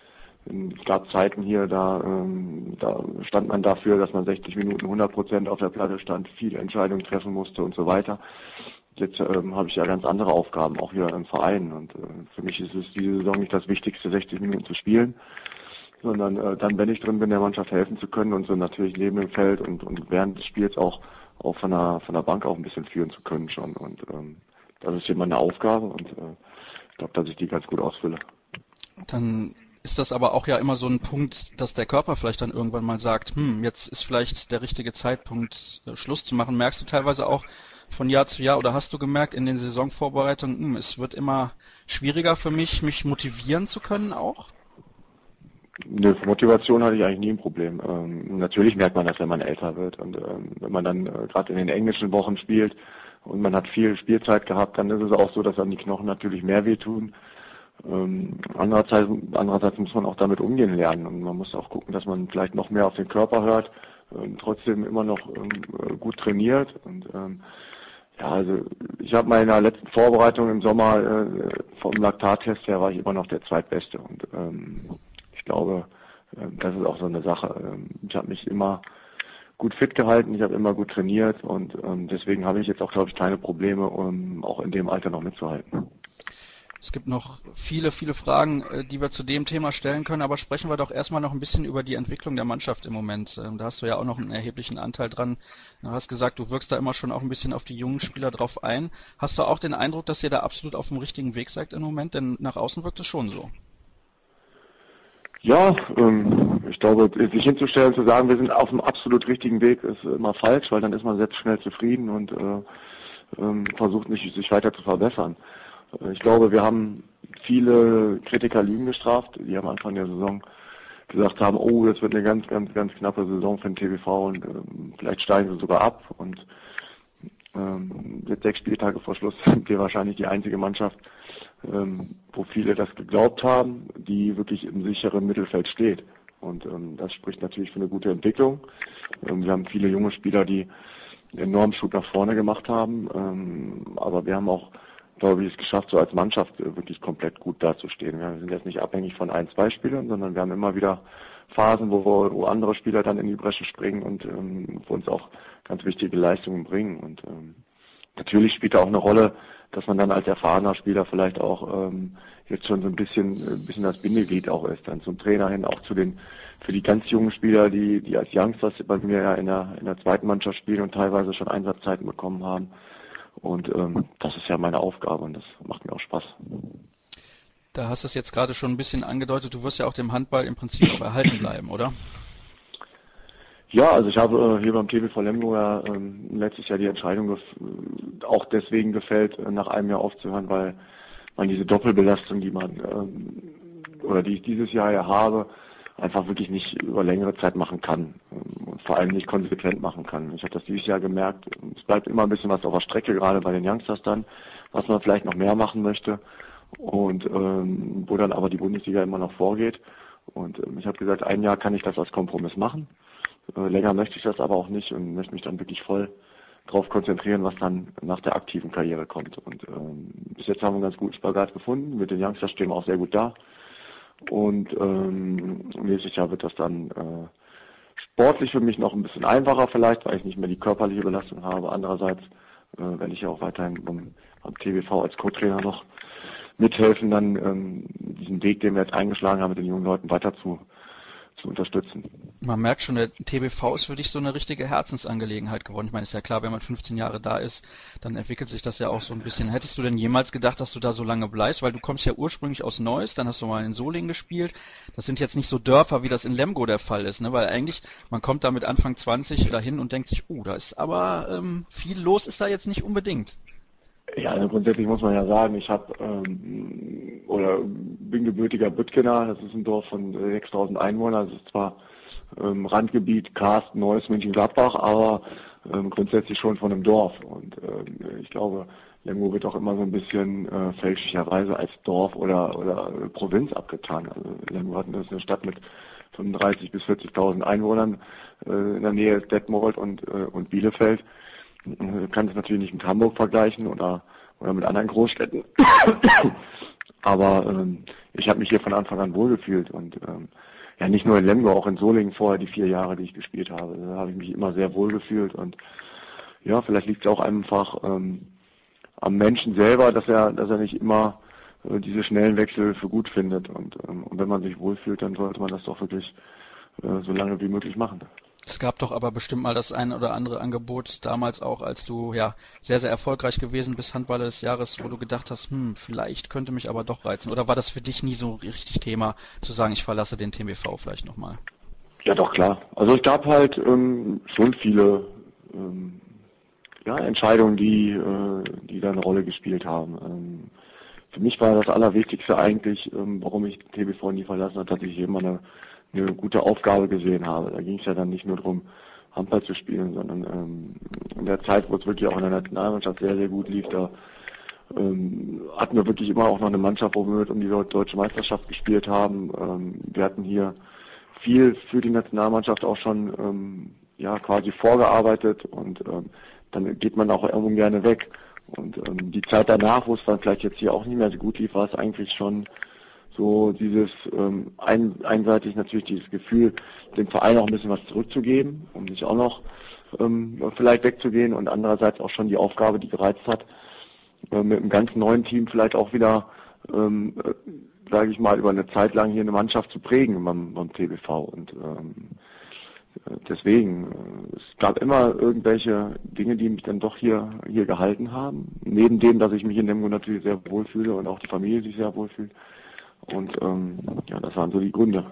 Es gab Zeiten hier, da, ähm, da stand man dafür, dass man sechzig Minuten hundert Prozent auf der Platte stand, viele Entscheidungen treffen musste und so weiter. Jetzt ähm, habe ich ja ganz andere Aufgaben, auch hier im Verein. Und äh, für mich ist es diese Saison nicht das Wichtigste, sechzig Minuten zu spielen, sondern äh, dann, wenn ich drin bin, der Mannschaft helfen zu können und so natürlich neben dem Feld und, und während des Spiels auch, auch von der, von der Bank auch ein bisschen führen zu können schon. Und ähm, das ist hier meine Aufgabe und äh, ich glaube, dass ich die ganz gut ausfülle. Dann ist das aber auch ja immer so ein Punkt, dass der Körper vielleicht dann irgendwann mal sagt, hm, jetzt ist vielleicht der richtige Zeitpunkt, äh, Schluss zu machen. Merkst du teilweise auch von Jahr zu Jahr oder hast du gemerkt in den Saisonvorbereitungen, hm, es wird immer schwieriger für mich, mich motivieren zu können auch? Nö, für Motivation hatte ich eigentlich nie ein Problem. Ähm, natürlich merkt man das, wenn man älter wird und ähm, wenn man dann äh, gerade in den englischen Wochen spielt und man hat viel Spielzeit gehabt, dann ist es auch so, dass dann die Knochen natürlich mehr wehtun. Ähm, andererseits, andererseits muss man auch damit umgehen lernen und man muss auch gucken, dass man vielleicht noch mehr auf den Körper hört, ähm, trotzdem immer noch ähm, gut trainiert und ähm, ja, also ich habe mal in der letzten Vorbereitung im Sommer äh, vom Laktattest her war ich immer noch der Zweitbeste und ähm, ich glaube, äh, das ist auch so eine Sache. Ähm, ich habe mich immer gut fit gehalten, ich habe immer gut trainiert und ähm, deswegen habe ich jetzt auch, glaube ich, keine Probleme, um auch in dem Alter noch mitzuhalten. Es gibt noch viele, viele Fragen, die wir zu dem Thema stellen können, aber sprechen wir doch erstmal noch ein bisschen über die Entwicklung der Mannschaft im Moment. Da hast du ja auch noch einen erheblichen Anteil dran. Du hast gesagt, du wirkst da immer schon auch ein bisschen auf die jungen Spieler drauf ein. Hast du auch den Eindruck, dass ihr da absolut auf dem richtigen Weg seid im Moment? Denn nach außen wirkt es schon so. Ja, ähm, ich glaube, sich hinzustellen, zu sagen, wir sind auf dem absolut richtigen Weg, ist immer falsch, weil dann ist man sehr schnell zufrieden und äh, ähm, versucht nicht, sich weiter zu verbessern. Ich glaube, wir haben viele Kritiker Lügen gestraft, die am Anfang der Saison gesagt haben, oh, das wird eine ganz, ganz, ganz knappe Saison für den T B V und ähm, vielleicht steigen sie sogar ab. Und ähm, jetzt sechs Spieltage vor Schluss sind wir wahrscheinlich die einzige Mannschaft, ähm, wo viele das geglaubt haben, die wirklich im sicheren Mittelfeld steht. Und ähm, das spricht natürlich für eine gute Entwicklung. Ähm, wir haben viele junge Spieler, die einen enormen Schub nach vorne gemacht haben, ähm, aber wir haben auch, glaube ich, es geschafft, so als Mannschaft wirklich komplett gut dazustehen. Wir sind jetzt nicht abhängig von ein, zwei Spielern, sondern wir haben immer wieder Phasen, wo, wo andere Spieler dann in die Bresche springen und ähm, für uns auch ganz wichtige Leistungen bringen. Und ähm, natürlich spielt da auch eine Rolle, dass man dann als erfahrener Spieler vielleicht auch ähm, jetzt schon so ein bisschen, ein bisschen das Bindeglied auch ist, dann zum Trainer hin, auch zu den, für die ganz jungen Spieler, die, die als Youngsters bei mir ja in der, in der zweiten Mannschaft spielen und teilweise schon Einsatzzeiten bekommen haben. Und ähm, das ist ja meine Aufgabe und das macht mir auch Spaß. Da hast du es jetzt gerade schon ein bisschen angedeutet, du wirst ja auch dem Handball im Prinzip auch erhalten bleiben, oder? Ja, also ich habe äh, hier beim T B V Lemgo ja ähm, letztes Jahr die Entscheidung gef- auch deswegen gefällt, äh, nach einem Jahr aufzuhören, weil man diese Doppelbelastung, die man ähm, oder die ich dieses Jahr ja habe, einfach wirklich nicht über längere Zeit machen kann und vor allem nicht konsequent machen kann. Ich habe das dieses Jahr gemerkt, es bleibt immer ein bisschen was auf der Strecke, gerade bei den Youngsters dann, was man vielleicht noch mehr machen möchte und ähm, wo dann aber die Bundesliga immer noch vorgeht. Und ähm, ich habe gesagt, ein Jahr kann ich das als Kompromiss machen, äh, länger möchte ich das aber auch nicht und möchte mich dann wirklich voll darauf konzentrieren, was dann nach der aktiven Karriere kommt. Und ähm, bis jetzt haben wir einen ganz guten Spagat gefunden, mit den Youngsters stehen wir auch sehr gut da. Und ähm, nächstes Jahr wird das dann äh, sportlich für mich noch ein bisschen einfacher vielleicht, weil ich nicht mehr die körperliche Belastung habe. Andererseits äh, werde ich ja auch weiterhin beim, beim T B V als Co-Trainer noch mithelfen, dann ähm, diesen Weg, den wir jetzt eingeschlagen haben, mit den jungen Leuten weiter zu, zu unterstützen. Man merkt schon, der T B V ist für dich so eine richtige Herzensangelegenheit geworden. Ich meine, ist ja klar, wenn man fünfzehn Jahre da ist, dann entwickelt sich das ja auch so ein bisschen. Hättest du denn jemals gedacht, dass du da so lange bleibst? Weil du kommst ja ursprünglich aus Neuss, dann hast du mal in Solingen gespielt. Das sind jetzt nicht so Dörfer, wie das in Lemgo der Fall ist, ne? Weil eigentlich, man kommt da mit Anfang zwanzig dahin und denkt sich, oh, da ist aber ähm, viel los ist da jetzt nicht unbedingt. Ja, also grundsätzlich muss man ja sagen, ich habe ähm, oder bin gebürtiger Büttgener, das ist ein Dorf von sechstausend Einwohnern, das ist zwar ähm, Randgebiet, Karsten, Neuss, Mönchengladbach, aber ähm, grundsätzlich schon von einem Dorf. Und ähm, ich glaube, Lemgo wird auch immer so ein bisschen äh, fälschlicherweise als Dorf oder oder äh, Provinz abgetan. Also Lemgo hat ist eine Stadt mit fünfunddreißig bis vierzigtausend Einwohnern, äh, in der Nähe ist Detmold und äh, und Bielefeld. Man kann es natürlich nicht mit Hamburg vergleichen oder oder mit anderen Großstädten. Aber ähm, ich habe mich hier von Anfang an wohlgefühlt und ähm, ja nicht nur in Lemgo, auch in Solingen vorher die vier Jahre, die ich gespielt habe. Da habe ich mich immer sehr wohlgefühlt und ja, vielleicht liegt es auch einfach ähm, am Menschen selber, dass er, dass er nicht immer äh, diese schnellen Wechsel für gut findet und, ähm, und wenn man sich wohlfühlt, dann sollte man das doch wirklich äh, so lange wie möglich machen. Es gab doch aber bestimmt mal das ein oder andere Angebot, damals auch, als du ja sehr, sehr erfolgreich gewesen bist, Handballer des Jahres, wo du gedacht hast, hm, vielleicht könnte mich aber doch reizen. Oder war das für dich nie so richtig Thema, zu sagen, ich verlasse den T M B V vielleicht nochmal? Ja, doch, klar. Also es gab halt ähm, schon viele ähm, ja, Entscheidungen, die, äh, die da eine Rolle gespielt haben. Ähm, für mich war das Allerwichtigste eigentlich, ähm, warum ich den T B V nie verlassen habe, dass ich immer eine eine gute Aufgabe gesehen habe. Da ging es ja dann nicht nur darum, Handball zu spielen, sondern ähm, in der Zeit, wo es wirklich auch in der Nationalmannschaft sehr, sehr gut lief, da ähm, hatten wir wirklich immer auch noch eine Mannschaft, wo wir mit um die deutsche Meisterschaft gespielt haben. Ähm, wir hatten hier viel für die Nationalmannschaft auch schon ähm, ja quasi vorgearbeitet und ähm, dann geht man auch irgendwo gerne weg. Und ähm, die Zeit danach, wo es dann vielleicht jetzt hier auch nicht mehr so gut lief, war es eigentlich schon so dieses ähm, ein, einseitig natürlich dieses Gefühl, dem Verein auch ein bisschen was zurückzugeben, um sich auch noch ähm, vielleicht wegzugehen und andererseits auch schon die Aufgabe, die gereizt hat, äh, mit einem ganz neuen Team vielleicht auch wieder, ähm, äh, sage ich mal, über eine Zeit lang hier eine Mannschaft zu prägen beim, beim T B V und ähm, deswegen, äh, es gab immer irgendwelche Dinge, die mich dann doch hier hier gehalten haben, neben dem, dass ich mich in Lemgo natürlich sehr wohlfühle und auch die Familie sich sehr wohlfühlt. Und ähm, ja, das waren so die Gründe.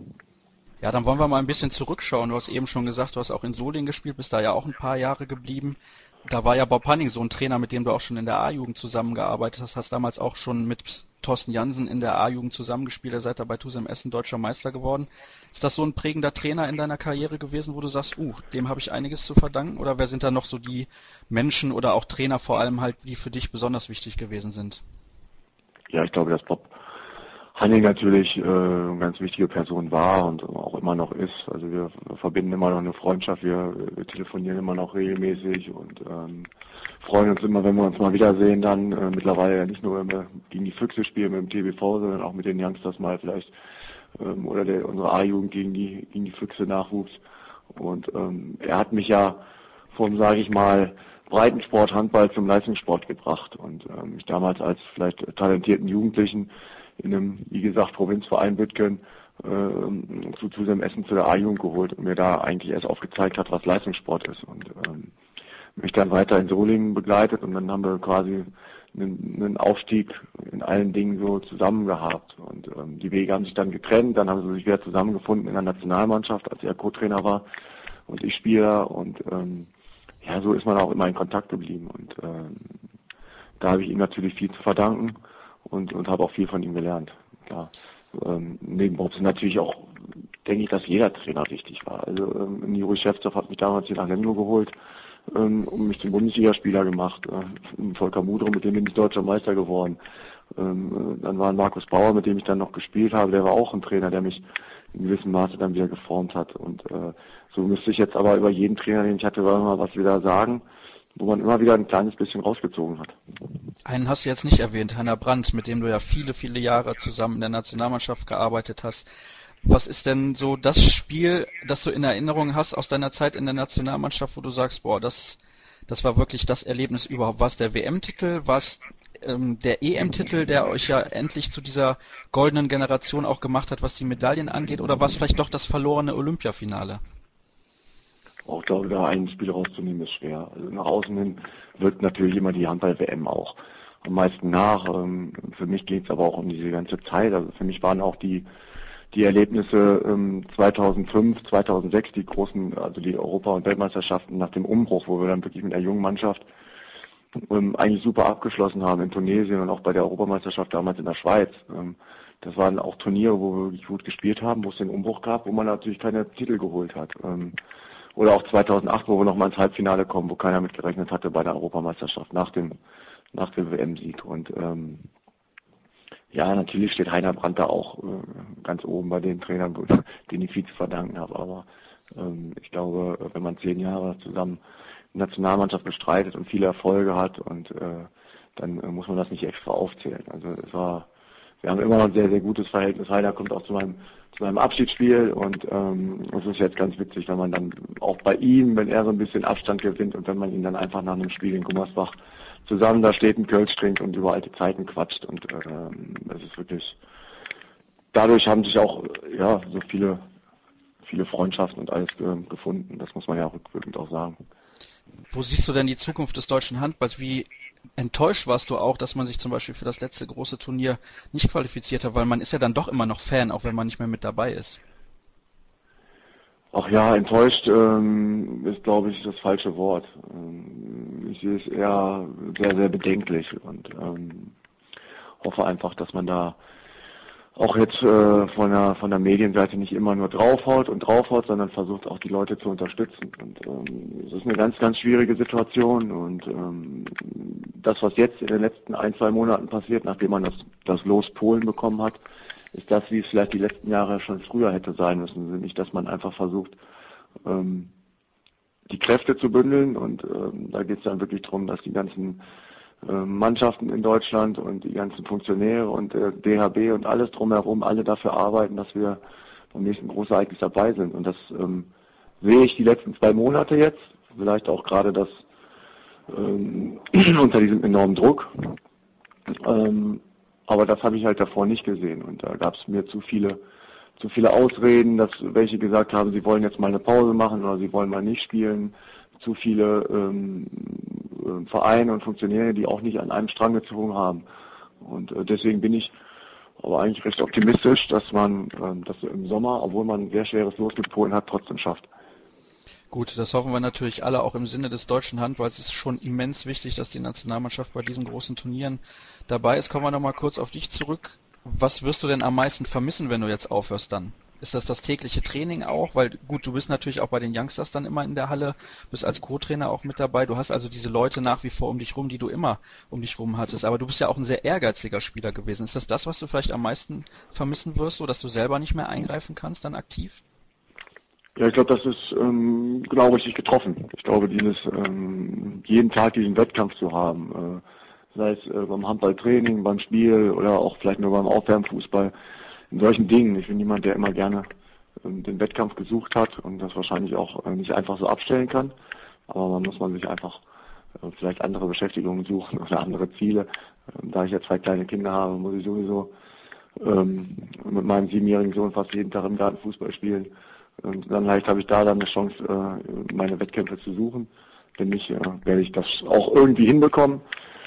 Ja, dann wollen wir mal ein bisschen zurückschauen. Du hast eben schon gesagt, du hast auch in Solingen gespielt, bist da ja auch ein paar Jahre geblieben. Da war ja Bob Hanning so ein Trainer, mit dem du auch schon in der A-Jugend zusammengearbeitet hast. Hast damals auch schon mit Thorsten Jansen in der A-Jugend zusammengespielt. Ihr seid da bei Tusem Essen deutscher Meister geworden. Ist das so ein prägender Trainer in deiner Karriere gewesen, wo du sagst, uh, dem habe ich einiges zu verdanken? Oder wer sind da noch so die Menschen oder auch Trainer vor allem halt, die für dich besonders wichtig gewesen sind? Ja, ich glaube, dass Bob Hanning natürlich äh, eine ganz wichtige Person war und auch immer noch ist. Also wir, wir verbinden immer noch eine Freundschaft, wir, wir telefonieren immer noch regelmäßig und ähm, freuen uns immer, wenn wir uns mal wiedersehen dann. Äh, mittlerweile ja nicht nur, wenn wir gegen die Füchse spielen mit dem T B V, sondern auch mit den Youngsters mal vielleicht ähm, oder der, unsere A-Jugend gegen die, gegen die Füchse Nachwuchs. Und ähm, er hat mich ja vom, sage ich mal, Breitensport, Handball zum Leistungssport gebracht und ähm, mich damals als vielleicht talentierten Jugendlichen in einem, wie gesagt, Provinzverein Bütgen äh, zu, zu dem Essen zu der A-Jugend geholt und mir da eigentlich erst aufgezeigt hat, was Leistungssport ist und ähm, mich dann weiter in Solingen begleitet und dann haben wir quasi einen, einen Aufstieg in allen Dingen so zusammen gehabt und ähm, die Wege haben sich dann getrennt, dann haben sie sich wieder zusammengefunden in der Nationalmannschaft, als er Co-Trainer war und ich Spieler und ähm, ja, so ist man auch immer in Kontakt geblieben und ähm, da habe ich ihm natürlich viel zu verdanken. Und, und habe auch viel von ihm gelernt. Klar. Ähm, neben Bob ist natürlich auch, denke ich, dass jeder Trainer wichtig war. Also ähm, Juri Schäfzow hat mich damals hier nach Lemgo geholt ähm, und mich zum Bundesligaspieler gemacht. Äh, Volker Mudro, mit dem bin ich deutscher Meister geworden. Ähm, dann war Markus Bauer, mit dem ich dann noch gespielt habe, der war auch ein Trainer, der mich in gewissem Maße dann wieder geformt hat. Und äh, so müsste ich jetzt aber über jeden Trainer, den ich hatte, mal was wieder sagen, wo man immer wieder ein kleines bisschen rausgezogen hat. Einen hast du jetzt nicht erwähnt, Heiner Brandt, mit dem du ja viele, viele Jahre zusammen in der Nationalmannschaft gearbeitet hast. Was ist denn so das Spiel, das du in Erinnerung hast aus deiner Zeit in der Nationalmannschaft, wo du sagst, boah, das, das war wirklich das Erlebnis überhaupt? War es der W M-Titel? War es ähm, der E M-Titel, der euch ja endlich zu dieser goldenen Generation auch gemacht hat, was die Medaillen angeht? Oder war es vielleicht doch das verlorene Olympiafinale? Auch ich glaube, da ein Spiel rauszunehmen ist schwer. Also nach außen hin wirkt natürlich immer die Handball-W M auch am meisten nach. Ähm, für mich geht es aber auch um diese ganze Zeit. Also für mich waren auch die die Erlebnisse ähm, zweitausendfünf, zweitausendsechs, die großen, also die Europa- und Weltmeisterschaften nach dem Umbruch, wo wir dann wirklich mit der jungen Mannschaft ähm, eigentlich super abgeschlossen haben in Tunesien und auch bei der Europameisterschaft damals in der Schweiz. Ähm, das waren auch Turniere, wo wir wirklich gut gespielt haben, wo es den Umbruch gab, wo man natürlich keine Titel geholt hat. Ähm, Oder auch zweitausendacht, wo wir nochmal ins Halbfinale kommen, wo keiner mit gerechnet hatte bei der Europameisterschaft nach dem nach dem W M-Sieg. Und ähm, ja, natürlich steht Heiner Brandt da auch äh, ganz oben bei den Trainern, denen ich viel zu verdanken habe. Aber ähm, ich glaube, wenn man zehn Jahre zusammen die Nationalmannschaft bestreitet und viele Erfolge hat, und äh, dann äh, muss man das nicht extra aufzählen. Also es war wir haben immer noch ein sehr, sehr gutes Verhältnis. Heiner kommt auch zu meinem, zu meinem Abschiedsspiel und ähm, es ist jetzt ganz witzig, wenn man dann auch bei ihm, wenn er so ein bisschen Abstand gewinnt und wenn man ihn dann einfach nach einem Spiel in Gummersbach zusammen da steht, einen Kölsch trinkt und über alte Zeiten quatscht und ähm, es ist wirklich, dadurch haben sich auch ja so viele viele Freundschaften und alles äh, gefunden. Das muss man ja rückwirkend auch sagen. Wo siehst du denn die Zukunft des deutschen Handballs? Wie enttäuscht warst du auch, dass man sich zum Beispiel für das letzte große Turnier nicht qualifiziert hat? Weil man ist ja dann doch immer noch Fan, auch wenn man nicht mehr mit dabei ist. Ach ja, enttäuscht ähm, ist, glaube ich, das falsche Wort. Ähm, ich sehe es eher sehr, sehr bedenklich und ähm, hoffe einfach, dass man da auch jetzt äh, von der von der Medienseite nicht immer nur draufhaut und draufhaut, sondern versucht auch die Leute zu unterstützen. Und ähm, es ist eine ganz, ganz schwierige Situation und ähm, das, was jetzt in den letzten ein, zwei Monaten passiert, nachdem man das, das Los Polen bekommen hat, ist das, wie es vielleicht die letzten Jahre schon früher hätte sein müssen. Nicht, dass man einfach versucht, ähm, die Kräfte zu bündeln und ähm, da geht es dann wirklich darum, dass die ganzen Mannschaften in Deutschland und die ganzen Funktionäre und äh, D H B und alles drumherum, alle dafür arbeiten, dass wir beim nächsten Großereignis dabei sind. Und das ähm, sehe ich die letzten zwei Monate jetzt, vielleicht auch gerade das ähm, unter diesem enormen Druck. Ähm, aber das habe ich halt davor nicht gesehen. Und da gab es mir zu viele, zu viele Ausreden, dass welche gesagt haben, sie wollen jetzt mal eine Pause machen oder sie wollen mal nicht spielen. Zu viele ähm, Vereine und Funktionäre, die auch nicht an einem Strang gezogen haben. Und äh, deswegen bin ich aber eigentlich recht optimistisch, dass man ähm, das im Sommer, obwohl man ein sehr schweres Los mit Polen hat, trotzdem schafft. Gut, das hoffen wir natürlich alle, auch im Sinne des deutschen Handballs. Es ist schon immens wichtig, dass die Nationalmannschaft bei diesen großen Turnieren dabei ist. Kommen wir nochmal kurz auf dich zurück. Was wirst du denn am meisten vermissen, wenn du jetzt aufhörst dann? Ist das das tägliche Training auch? Weil gut, du bist natürlich auch bei den Youngsters dann immer in der Halle, bist als Co-Trainer auch mit dabei. Du hast also diese Leute nach wie vor um dich rum, die du immer um dich rum hattest. Aber du bist ja auch ein sehr ehrgeiziger Spieler gewesen. Ist das das, was du vielleicht am meisten vermissen wirst, so dass du selber nicht mehr eingreifen kannst, dann aktiv? Ja, ich glaube, das ist ähm, genau richtig getroffen. Ich glaube, dieses ähm, jeden Tag diesen Wettkampf zu haben, äh, sei es äh, beim Handballtraining, beim Spiel oder auch vielleicht nur beim Aufwärmfußball, in solchen Dingen. Ich bin jemand, der immer gerne ähm, den Wettkampf gesucht hat und das wahrscheinlich auch äh, nicht einfach so abstellen kann. Aber man muss man sich einfach äh, vielleicht andere Beschäftigungen suchen oder andere Ziele. Ähm, da ich ja zwei kleine Kinder habe, muss ich sowieso ähm, mit meinem siebenjährigen Sohn fast jeden Tag im Garten Fußball spielen. Und dann vielleicht habe ich da dann eine Chance, äh, meine Wettkämpfe zu suchen. Wenn nicht, äh, werde ich das auch irgendwie hinbekommen.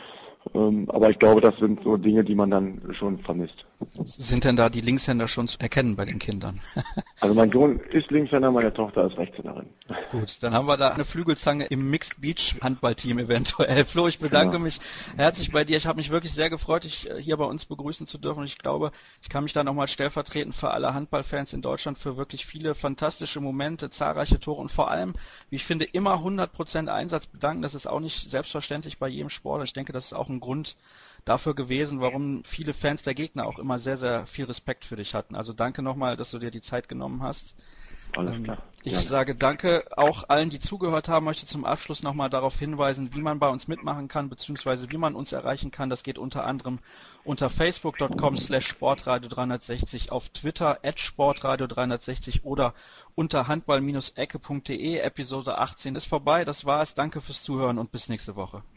Ähm, aber ich glaube, das sind so Dinge, die man dann schon vermisst. Sind denn da die Linkshänder schon zu erkennen bei den Kindern? Also mein Sohn ist Linkshänder, meine Tochter ist Rechtshänderin. Gut, dann haben wir da eine Flügelzange im Mixed Beach Handballteam eventuell. Flo, ich bedanke ja. mich herzlich bei dir. Ich habe mich wirklich sehr gefreut, dich hier bei uns begrüßen zu dürfen. Und ich glaube, ich kann mich da nochmal stellvertretend für alle Handballfans in Deutschland für wirklich viele fantastische Momente, zahlreiche Tore und vor allem, wie ich finde, immer hundert Prozent Einsatz bedanken. Das ist auch nicht selbstverständlich bei jedem Sport. Ich denke, das ist auch ein Grund dafür gewesen, warum viele Fans der Gegner auch immer sehr, sehr viel Respekt für dich hatten. Also danke nochmal, dass du dir die Zeit genommen hast. Alles klar. Ich ja. sage danke auch allen, die zugehört haben. Möchte zum Abschluss nochmal darauf hinweisen, wie man bei uns mitmachen kann, beziehungsweise wie man uns erreichen kann. Das geht unter anderem unter facebook punkt com slash sportradio dreihundertsechzig, auf Twitter at sportradio dreihundertsechzig oder unter handball Bindestrich ecke punkt de. Episode achtzehn ist vorbei. Das war's. Danke fürs Zuhören und bis nächste Woche.